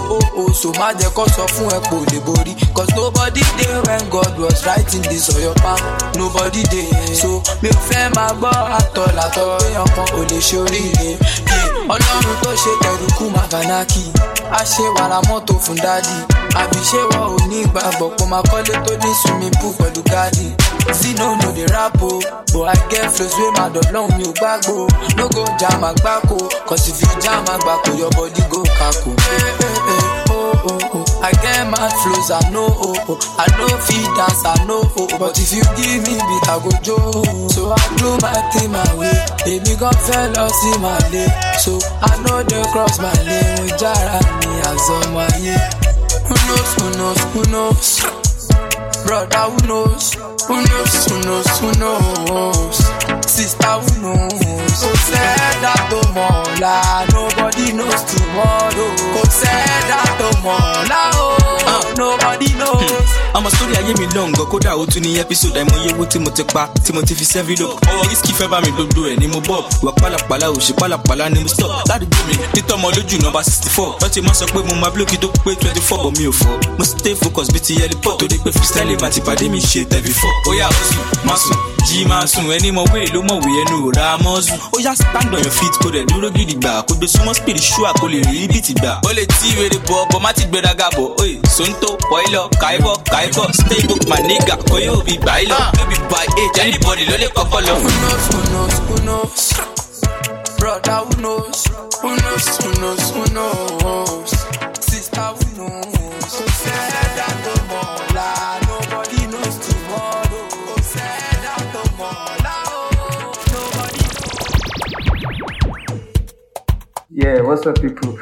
Speaker 21: so má jẹ́ kó sọ fún ẹ kò lè borí. Cause nobody dey when God was writing this on your palm. Nobody dey, so mi ò fẹ́ máa gbọ́ àtọ̀làtọ̀ èèyàn kan ò lè ṣoríire. Ọlọ́run tó ṣe tẹ̀rùkú Makanaki, a ṣe wàrà mọ́tò fún dádì. Àbí ṣé wọ́n ò ní ìgbàgbọ́ kó máa kọ́lé tó ní swimming pool pẹ̀lú gáàdì. Zino no dey rap o, but I get flows wey my dog long mi ò gbàgbó. No go jam àgbákò, cause if you jam àgbákò your body go kako. I get mad flows, I know, I know fit dance, I know, but if you give me beat, I go joke. So I do my thing my way, baby God fell off in my day. So I know they cross my lane, Jara me as on my year. Who knows, who knows, who knows? Brother, who knows? Who knows, who knows, who knows? Sister, who knows? Who said that tomorrow? Nobody knows tomorrow. Who said that tomorrow? Nobody knows.
Speaker 1: I'm a story ayé mi long kódà ó tún ní episode àìmọye owó tí mo ti pa tí mo ti fi sẹ́fì lò. Ọwọ́ risky fẹ́ bá mi gbogbo ẹ̀ ni mo bọ̀. Ìwà pálapàla òṣì pálapàla ni mo stop. Ládùúgbò mi títọ́ ọmọ lójú nọ́mbà 64. Lọ́tí máa sọ pé mo máa blókì tó pé 24 bọ̀ mi ò fọ́. Mo stay focus bí ti heliport torí pé freestyle máa ti pàdé mi ṣe tẹ̀bí fọ́. Ó yà ó sùn, má sùn, jí máa sùn. Ẹni mọ̀ wéè ló mọ̀ wé ẹnu ò ra mọ́sùn. Ó yá stand on your feet kó dẹ̀ dúró gidi gbà. Kó gbé súnmọ́ spiritual kó lè rí bí ti gbà. Ó lè tí ìwé rẹ̀ bọ̀ má ti gbéraga bọ̀. Oye, Sonto, Poilo, Kaibo, stay book my nigga, Koyo be bailo, no be by age, anybody lole kokolo.
Speaker 21: Who knows, who knows, who knows? Brother, who knows? Who knows, who knows, who knows? Sister, who knows? Who said that tomorrow? Nobody knows tomorrow. Who said that tomorrow? Nobody knows.
Speaker 16: Yeah, what's up, people?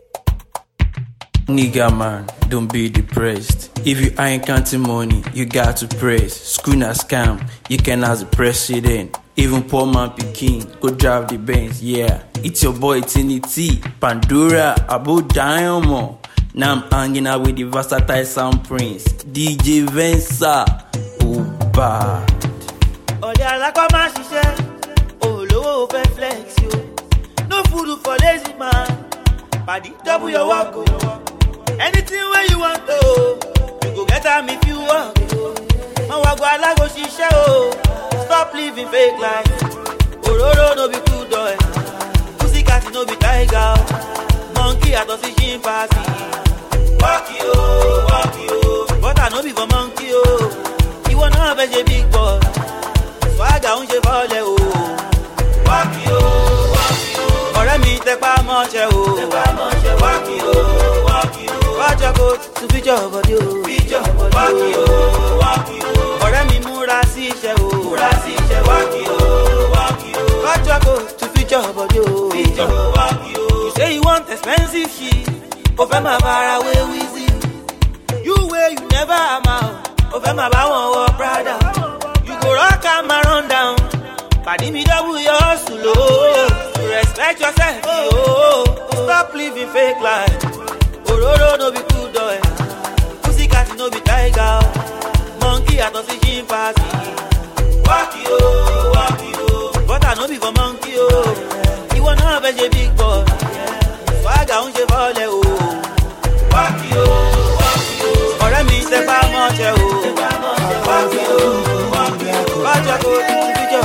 Speaker 1: Nigga man, don't be depressed. If you ain't counting money, you got to press. School na scam, you can ask the president. Even poor man Peking, go drive the Benz, yeah. It's your boy Tinity, Pandora, about Diamond. Now I'm hanging out with the versatile sound prince, DJ Venza. Oh, bad.
Speaker 4: Ọ̀dẹ̀ alákọ̀ọ́mà ṣiṣẹ́, olówó fẹ́ flex yo. No food for lazy man, pàdé double your work o. Anything where you want to, you go get am if you want to. Àwọn àgọ́ alágò ṣiṣẹ́ o, stop living fake life. Òróró no be cool dog, pussycat no be tiger, monkey àtọ̀ sí chimpanzee. Walk you, butter no be for monkey o. Ìwọ náà fẹ́ ṣe big boy, swagger ń ṣe fọ́lẹ̀ o. Walk you, ọ̀rẹ́ mi tẹpá mọ́ṣẹ́ o. Walk you, watch your coat to feature your body o. Walk you, ọ̀rẹ́ mi múra sí iṣẹ́ o. Walk you, watch your coat to feature your body o. You say you want expensive shit, o fẹ́ máa fara wé wheezy. You way you never amount, o fẹ́ máa bá wọn wọ Prada. You go rock am and run down, pàdé mi double your hustle o. You respect yourself o. Stop living fake life. Òróró no be cool dog, pussycat no be tiger, monkey àtọ̀ sí chimpanzee. Walk you, butter no be for monkey o. Ìwọ náà fẹ́ ṣe big boy, swagger ń ṣe fọ́lẹ̀ o. Walk you, ọ̀rẹ́ mi tẹpá mọ́ṣẹ́ o. Walk you, watch your coat to feature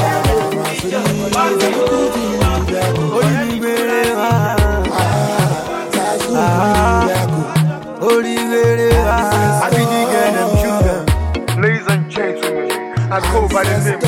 Speaker 10: Ladies and gentlemen, I go by the name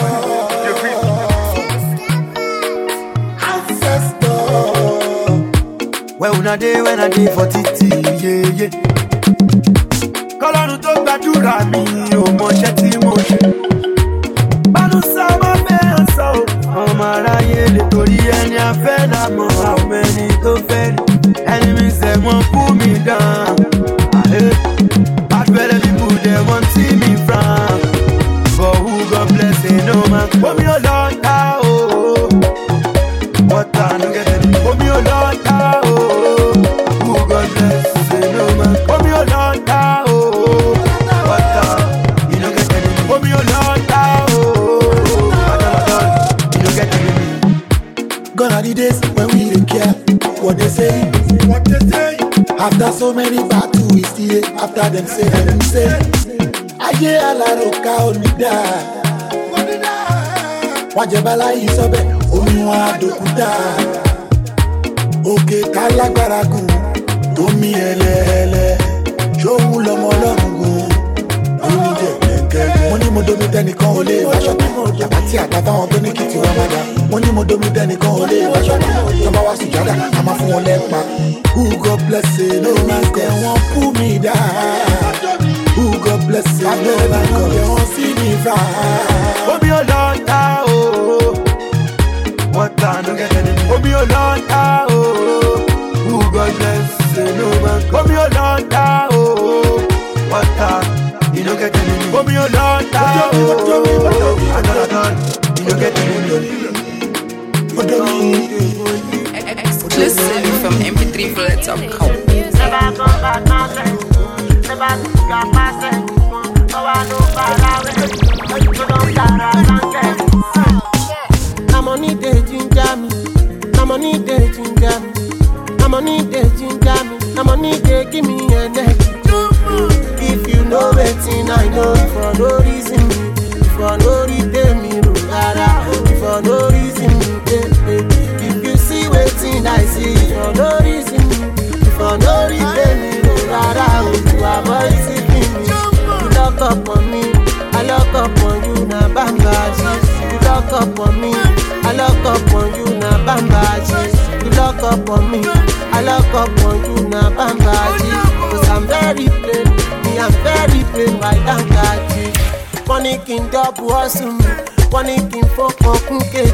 Speaker 17: when I day for titi, yeah. Kọ́lọ́run tó gbàdúrà mi, ò mọṣẹ́ tí mo ṣe. Bánú sá máa fẹ́ sọ, ọmọ aráyé lè torí ẹni afẹ́ náà mọ̀ àwọn ẹni tó fẹ́ rí. Enemies they won't pull me down. Bad belly people they won't see me frown. But who God bless ain't no man. Oh me oh Lord, oh. What I no get it. Oh me oh Lord, oh. Who God bless ain't no man. Oh me oh Lord, oh. What you no get it. Oh me oh Lord, oh. You no get it. Gone are the days when we didn't care what they say. After so many battles, we still after them say. Aye alaroka onida. Wajebala isobe, omi wa dokuta. Oke kalagbara gun, omi ele. Showu lomo lorun gun, omi jẹkẹkẹ. Mo ní mo domi tẹnìkan ò lè wáṣọ mi. Àti àtàwọn tó ní kìtì wọn máa dá. Mo ní mo domi tẹnìkan ò lè wáṣọ mi. Tọ́ba wá sùjádà, a máa fún wọn lẹ́pa. Who God bless it, no man they won't pull me down. Who God bless it, no man they won't see me fry. Oh me oh Lord, oh. What I no get any. Oh me oh Lord, oh. Who God bless it, no man. Oh me oh Lord, oh. What I you no get any. Oh me oh Lord, oh. Another gun, you no get any.
Speaker 18: Exclusive from mp3bullets.com.
Speaker 8: I'm on it, they ginger me. I'm on it, they ginger me. I'm on it, they ginger me. I'm on it, they give me energy. If you know anything, I know it for no reason. For no reason, me no rara. For no reason, if you see waiting, I see for no reason. For no reason, me no rara. To avoid seeking me, you lock up on me. I lock up on you, na bambaji. You lock up on me. I lock up on you, na bambaji. You lock up on me. I lock up on you, na bambaji. Cause I'm very plain, me I'm very plain, why don't catch it? Panic in double hustle me. Panic in fuck up keti.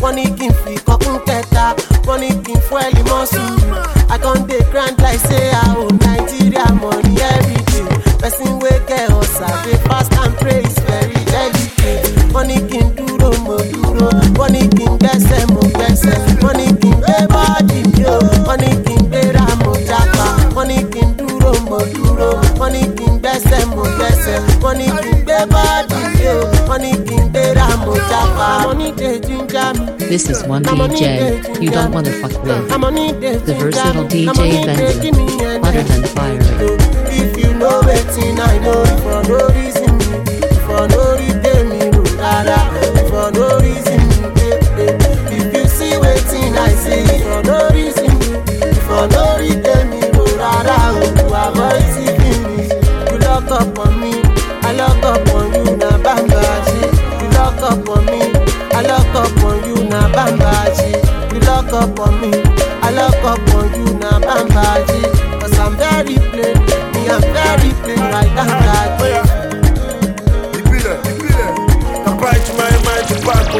Speaker 8: wọ́n ní kí n fi kọ́kún kẹta, wọ́n ní kí n fún ẹ̀lì mọ́sù. I con dey grind like say I own Nigeria money every day. Person wey get hustle dey fast and pray is very delicate. Wọ́n ní kí n dúró mo dúró, wọ́n ní kí n gbẹ́sẹ̀ mo gbẹ́sẹ̀, wọ́n ní kí n gbé bọ́ọ̀dì mi o, wọ́n ní kí n gbéra mo jápa, wọ́n ní kí n dúró mo dúró, wọ́n ní kí n gbẹ́sẹ̀ mo gbẹ́sẹ̀, wọ́n ní kí n gbé bọ́ọ̀dì mi o, wọ́n ní kí n gbéra mo jápa. Money dey ginger me.
Speaker 2: This is one DJ you don't wanna fuck with. The versatile DJ Venza, hotter than fire.
Speaker 8: If you know wetin I know, for no reason me, for no reason me, rara, for no reason me. If you see wetin I see, for no reason me, for no reason me, rara, to avoid seeing me. You lock up on me, I lock up on you, na bambaji. You lock up on me, I lock up on you, na bambaji. You lock up on me, I lock up on you, na bambaji. Cause I'm very plain, me I'm very plain, right down that way.
Speaker 20: I'm right to my mind to back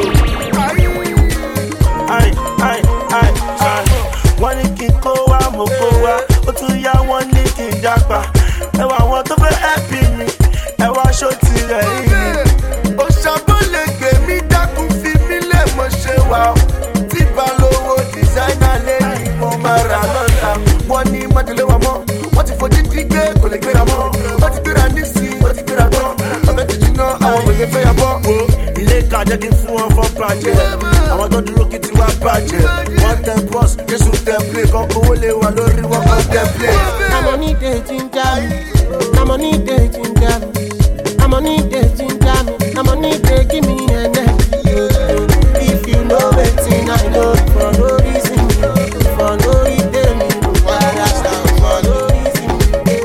Speaker 20: wọ́n ní kí n kó wá mo kó wá, ó tún yá wọ́n ní kí n jápa. Ẹwà àwọn tó fẹ́ ẹ̀pì mi, ẹwà aṣọ tirẹ̀ yìí. Òṣàbọ̀ lè gbé mi dákun fi mí lẹ̀ mọ́ ṣe wà ó. Tí balówó dìsáínà lẹ́yìn mo máa rà lọ́la. Wọ́n ní májèléwà mọ́, wọ́n ti fojú dí gbé kò lè gbéra mọ́. Wọ́n ti gbéra nísì, wọ́n ti gbéra tán. Ọ̀fẹ́ ti jiná àwọn òye fẹ́ yà bọ́. Ilé ìka jẹ́ kí n fún wọn fún bàjẹ́. Àwọn tó dúró kí tiwa bàjẹ́. Wọ́n tẹ bọ́s, Jésù tẹ plé. Kan kówó lè wà lórí wọn kan tẹ plé.
Speaker 8: Àmọ́ ní dé jíjà mi, àmọ́ ní dé jíjà mi, àmọ́ ní dé jíjà mi, àmọ́ ní dé kí mi ẹ̀nẹ́. If you know wetin I know, for no reason me, for no reason me, rara, for no reason me.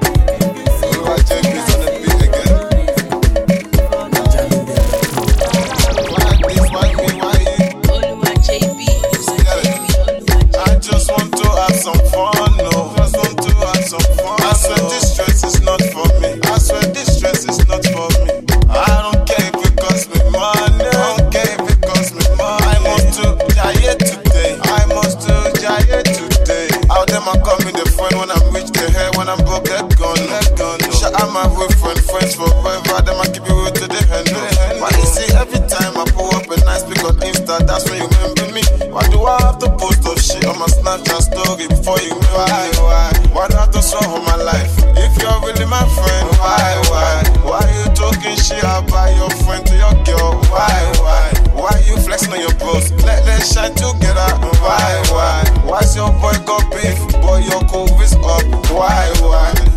Speaker 6: I just want to have some fun, no. Just want to have some fun. I swear this stress is not for me. I swear this stress is not for me. I don't care if it costs me money. I don't care if it costs me money. I must to giant today. I must to giant today. How them I call me the friend when I'm rich, the hair when I'm broke, get gone. Shout out my boyfriend, friends forever. Them I keep it real to the end. Why you see every time I pull up a nice pic on Insta, that's when you remember me. Why do I have to post up shit on my Snapchat story before you remember me? Why do I have to show all my life? If you're really my friend, why you talking shit about your friend to your girl? Why you flexing on your bros? Let's shine together. Why's your boy got beef? Boy, your cool is up. Why you?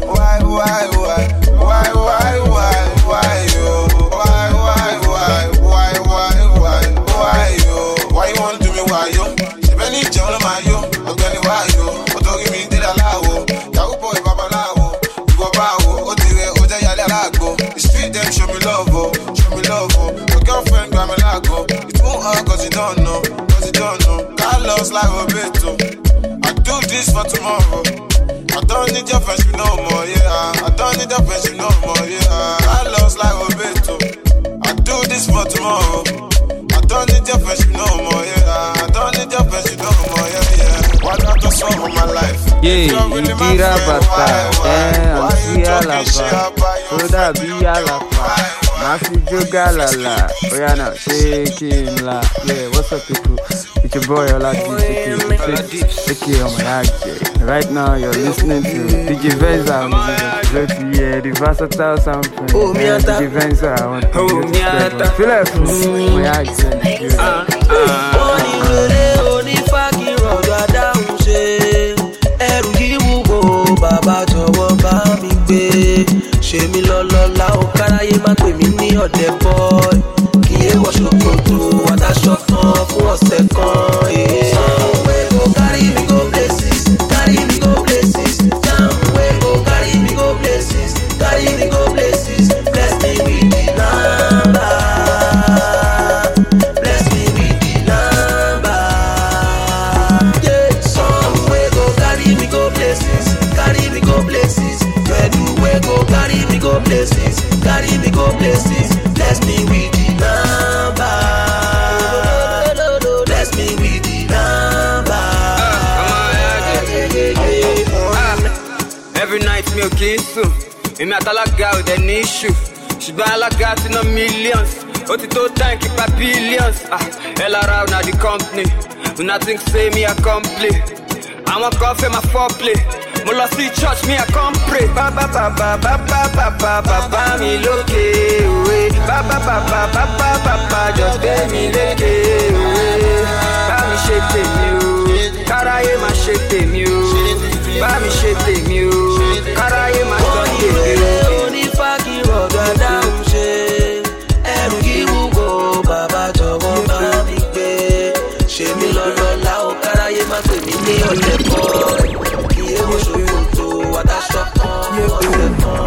Speaker 6: Why you wanna do me? Why you? She been in jail, my yo. I'm gonna why you? But don't give me the lawo. Yahoo boy, baba lawo. You go bawo. Otire, oja yale lago. The street them show me love, oh. Show me love, oh. Your girlfriend got me lago. It won't hurt cause you don't know. Carlos like Roberto. I do this for tomorrow. I don't need your friendship no more, yeah. I don't need your friendship no more, yeah. Carlos like Roberto. I do this for tomorrow. I don't need your friendship no more, yeah. I don't need your friendship no more, yeah. Why do I have to solve for my life?
Speaker 16: Yeah, Indira Bata, Antia Lava, Soda Bia Lava, Nasi Jogalala, Oyana, shaking la. Yeah, what's up, people? It's your boy Oladi, Eke on my IG. Right now, you're listening to DJ Venza on the versatile sound. DJ Venza, I want to feel like my IG.
Speaker 3: Bàbá jọ̀wọ́ bá mi gbé, ṣe mí lọ́lọ́lá ó káráyé má pè mí ní ọ̀dẹ̀ boy. Kí yé wọ ṣòkòtò àtàṣọ kan fún ọ̀sẹ̀ kan. Somewhere go carry me go places, carry me go places. Somewhere go carry me go places, carry me go places. Bless me with the number, bless me with
Speaker 16: kì í sùn. Èmi àtàlágà ò dẹ̀ ní issue. Ṣùgbọ́n alága ti ná millions. Ó ti tó time kípa billions. LRR na the company. Una think say me I come play. Àwọn kan fẹ́ máa foreplay. Mo lọ sí church mi I come pray. Bàbá mi lókè òwe. Bàbá just gbé mi lékè òwe. Bá mi ṣe tèmi o, káráyé máa ṣe tèmi o. Bá mi ṣe tèmi o, káráyé máa sọ tèmi o.
Speaker 3: Onífàkì rọ̀gàdá ń ṣe ẹrù kí wúwo bàbá jọ̀wọ́ bá mi gbé. Ṣé mi lọ́lọ́lá o, káráyé máa pè mí ní ọ̀lẹ́ bọ́. Kí ewu ṣòfò tó wàdáṣọ́ kan ọ̀lẹ́ kan.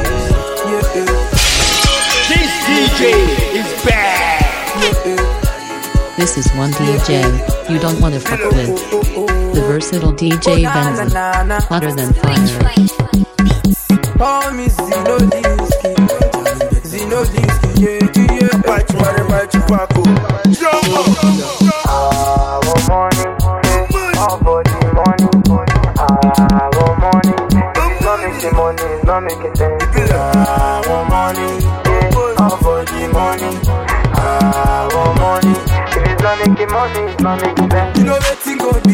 Speaker 7: This DJ is bad.
Speaker 2: This is one DJ you don't wanna fuck with. The versatile DJ Venza. Hotter than fire.
Speaker 8: Call me Zinodiski, yeah.
Speaker 20: Bate, Paco. Jumbo.
Speaker 9: Money, all body money. Money, not making sense. Money, all body money. Money, if it's not making money, it's not making sense.
Speaker 8: You know wetin go be.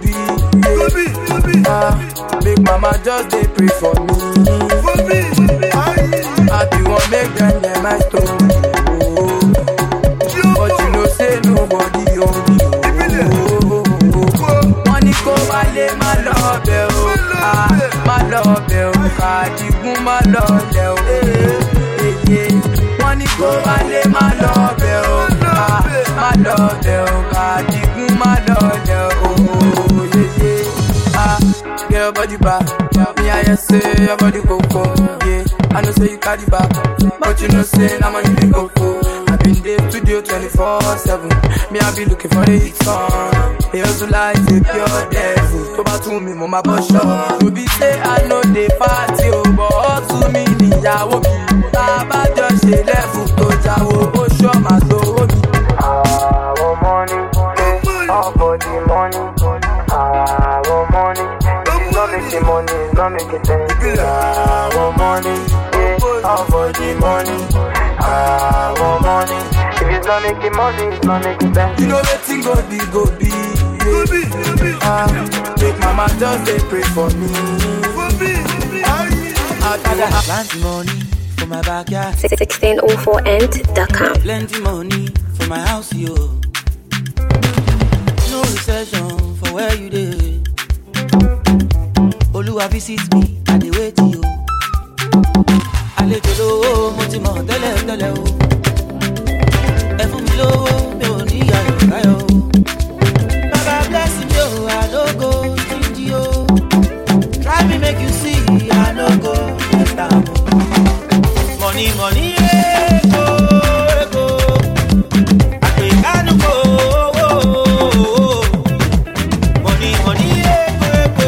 Speaker 8: Make mama just dey pray for me. I be one make them hear my story. But you know say nobody own me. Money go wale ma love o, ma love o, Kadigun ma love o. Money go wale ma love o, ma love o, Kadigun ma love o. Girl body back, me I just say your body go for, yeah. I know say you carry back, but you know say I'm on you go for. I've been there studio 24/7. Me I be looking for the hit song. They also like the pure devil. Go back to me, mama boss shop. You be say I know they party, but to me I will be. Baba just a level to jawo, oh show my soul.
Speaker 9: Money, all body money. Money. Money, not making sense. Money, all for the money. Money, if it's not making money, it's not making sense.
Speaker 8: You know wetin go be. Make mama just dey pray for me.
Speaker 3: I got plenty money for my backyard.
Speaker 5: 1604end.com.
Speaker 3: Plenty money for my house, yo. No recession for where you dey. Oluwa visit me, I dey wait you. Àlejò lówó, mo ti mọ̀ tẹ́lẹ̀ o. Ẹ fún mi lówó, mi ò ní ayọ̀ káyọ̀ o. Baba bless me o, I no go stingy o. Try me make you see, I no go let down o. Money, ego. Àpèkánú kò owó. Money, ego.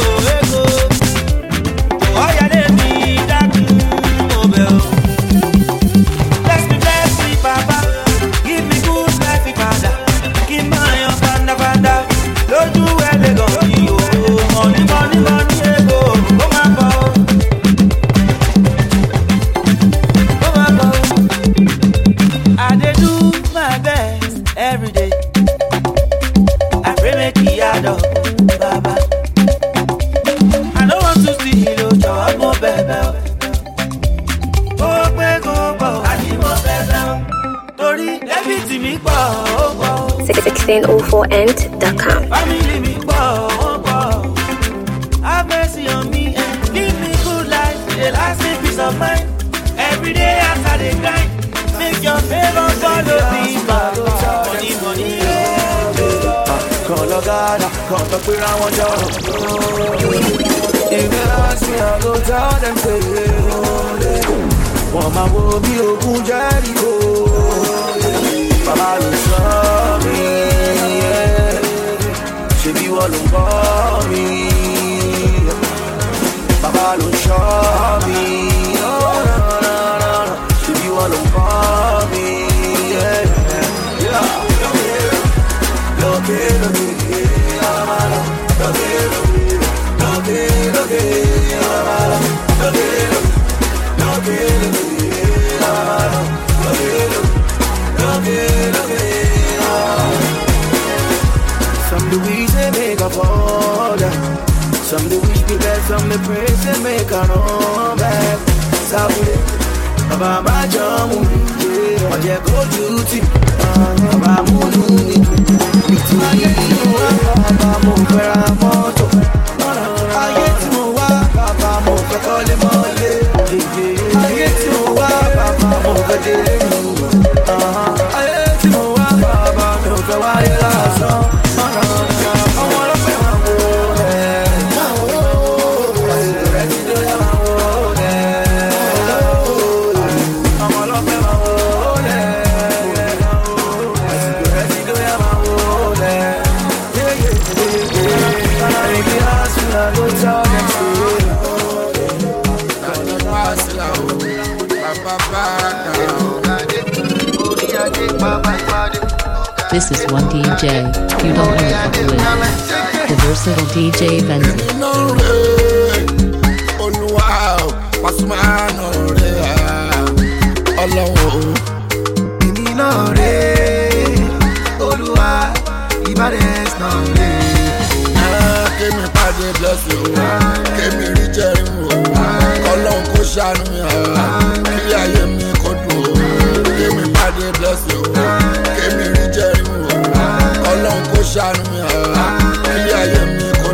Speaker 5: City me go, 1604end.com.
Speaker 3: Family me go. Have mercy on me and give me good life. The last peace of mind. Every day after the grind, make your favor follow me. Money,
Speaker 17: Call a God, come to put on one job. If they ask me, I go tell them say, Mama will be a good Jericho. Mama will show me, she be all over me. Mama will show me, she be all over me. Lo que,
Speaker 4: never fall down. Some they wish me bad, some they pray, say make I run back. Saturday, Baba my jamu, I just go duty. Baba munu, I get to Baba mo vera moto. I get to Baba mo fe kole mole. I get to Baba mo fe dele. I get to Baba mo fe wa ila so.
Speaker 2: This is one DJ you don't want to fuck with. The versatile DJ Benson.
Speaker 22: Bless you. Ọlọ́run kò ṣàánú mi kí ayé mi kò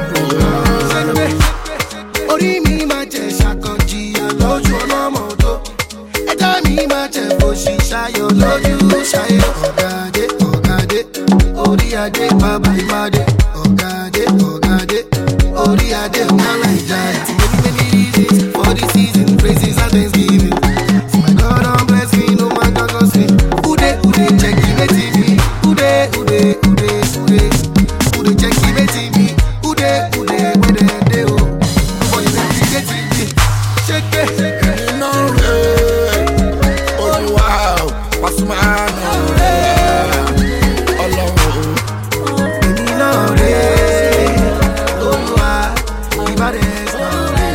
Speaker 22: dùn.
Speaker 13: Orí mi máa jẹ ṣàkànjìyà lójú ọlọ́mọ tó. Ẹ̀dá mi máa jẹ bòṣì ṣayọ̀ lójú ṣayọ̀. Ọ̀gádé ọ̀gádé orí adé bàbá ìmàdé. Ọ̀gádé ọ̀gádé orí adé ọ̀gálà ìjà. Many reasons for the season, praises and thanksgiving. My God don bless me, no man can cause me. Ude check the TV. Ude check the TV. Ude where they oh. For the TV. Check it.
Speaker 22: No way. Oh wow. What's my name? Ọlọ́run.
Speaker 13: Baby no way. Oh wow. The baddest no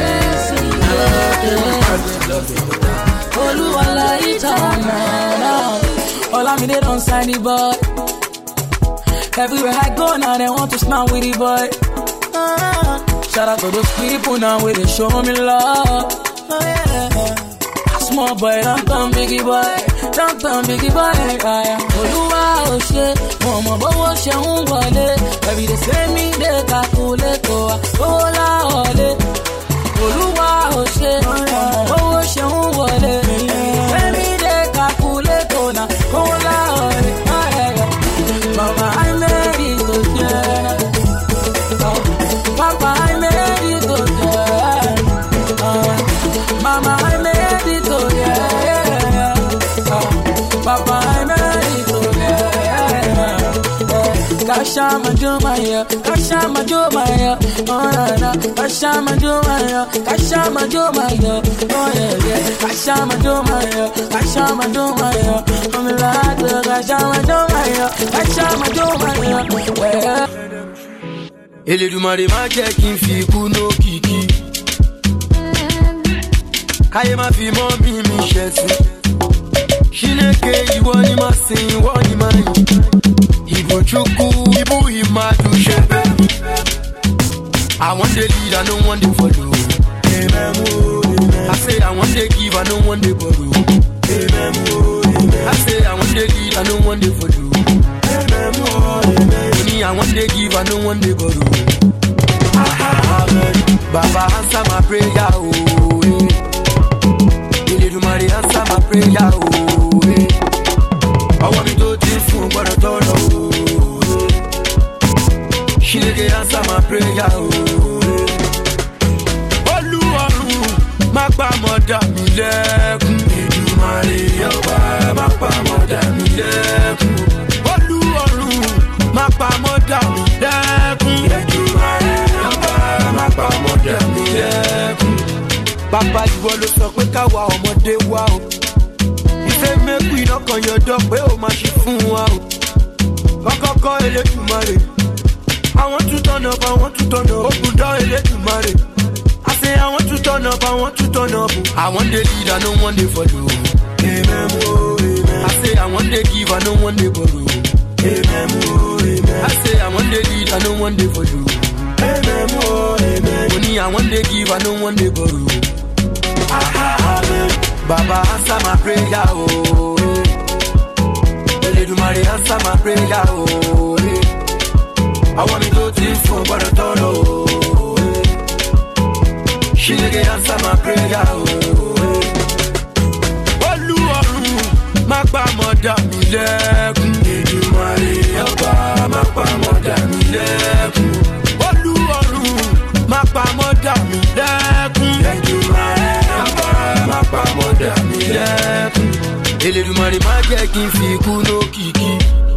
Speaker 13: way.
Speaker 3: Oluwala itana. All I mean they don't sign the boy. Everywhere I go now they want to smile with the boy. Shout out to those people now where they show me love. Small boy, don't come biggie boy. Don't come biggie boy. Oluwa oshe, mama bowo she unwale. Baby they say me they calculate ola ole. Oluwa oshe, mama bowo she unwale. Say me they calculate ona ola ole. Mama I made it to Papa I made it to Mama I made it to Papa I made it to Kashama Jumaya, Kashama Jumaya, oh na, Kashama Jumaya, Kashama Jumaya, oh yeah, Kashama Jumaya, Kashama Jumaya, I'm like Kashama Jumaya, Kashama Jumaya. Elédùmarè má jẹ́ kí n fi ikú n'òkìkí. Káyé má fi mọ́ mi ṣẹ̀sín. Chineke ìwọ ni máa sìn, ìwọ ni máa yìn. Ibuchukwu, Ibu Imadu Shebe. I want the lead, I don't want the follow. I say I want the give, I don't want the borrow. I say I want the lead, I don't want the follow. I want the give, I don't want the borrow. Baba answer my prayer, oh. Elédùmarè answer my prayer, oh. I want me to do fun, but I don't know. She dey answer my prayer, oh. Olúwarun, má pa mọ̀dà mi lẹ́kún. Èdùmàrè ọba, má pa mọ̀dà mi lẹ́kún. Olúwarun, má pa mọ̀dà mi lẹ́kún. Èdùmàrè ọba, má pa mọ̀dà mi lẹ́kún. Bàbá ìwọ ló sọ pé káwa ọmọdé wá o. Ìfẹ́ mẹ́kù iná kan yọ̀dọ̀ pé ó máa ṣe fún wa o. Kọ́kọ́kọ́ Elédùmarè. I want to turn up, open door Elédùmarè. I say I want to turn up, I want the lead, I don't want the follow. Amen, oh, amen. I say I want the give, I don't want the borrow. Amen, oh, amen. I say I want the lead, I I no one day for you. Amen, oh, amen. Money I one day give, I no one day borrow. Amen. Baba answer my prayer, oh. Eledumare answer my prayer, oh. I want me to think for what I don't know. She nigga answer my prayer, oh. Magba moda mi lẹ́kùn. Èdùmàrè ọba magba moda mi lẹ́kùn. Olúọ̀run magba moda mi lẹ́kùn. Èdùmàrè ọba magba moda mi lẹ́kùn. Elédùmarè má jẹ́ kí n fi ikú lókìkí.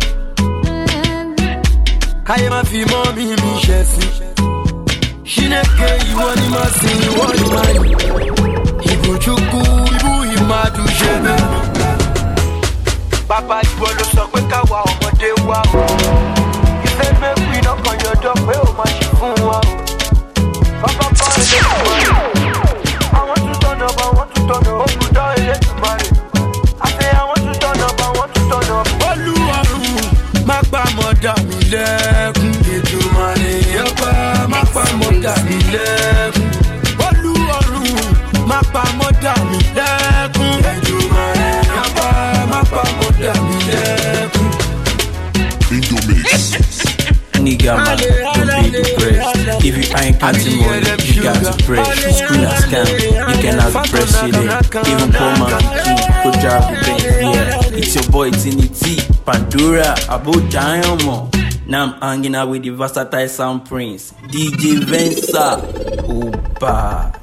Speaker 3: Káyé má fi mọ́ mi ṣẹ̀sín. Chineke ìwọ ni má sìn, ìwọ ni má yìn. Ìbùchukwu ibú ìmàdù ṣe bẹ́ẹ̀. Bàbá ìwọ ló sọ pé káwa ọmọdé wá o. Ìfẹ́ mẹ́kù iná kan yọjọ́ pé ó máa ṣe fún wa o. Bàbá bá Elédùmarè. Àwọn tún tọ̀nà bá wọ́n tún tọ̀nà òkúta Elédùmarè. Àti àwọn tún tọ̀nà bá wọ́n tún tọ̀nà. Olúọ̀run má pa mọ́dà mi lẹ́kùn. Èdùmàrè ọba má pa mọ́dà mi lẹ́kùn. Olúọ̀run má pa mọ́dà mi lẹ́kùn. Èdùmàrè ọba má pa mọ́dà mi lẹ́kùn.
Speaker 1: Nigga man, don't be depressed. If you ain't counting money, you got to pray. School and scam, you can have the president. Even poor man king, go drive the bank. Yeah, it's your boy Tinity, Pandora, Abu Diamo. Now I'm hanging out with the versatile sound prince, DJ Vensa. Opa.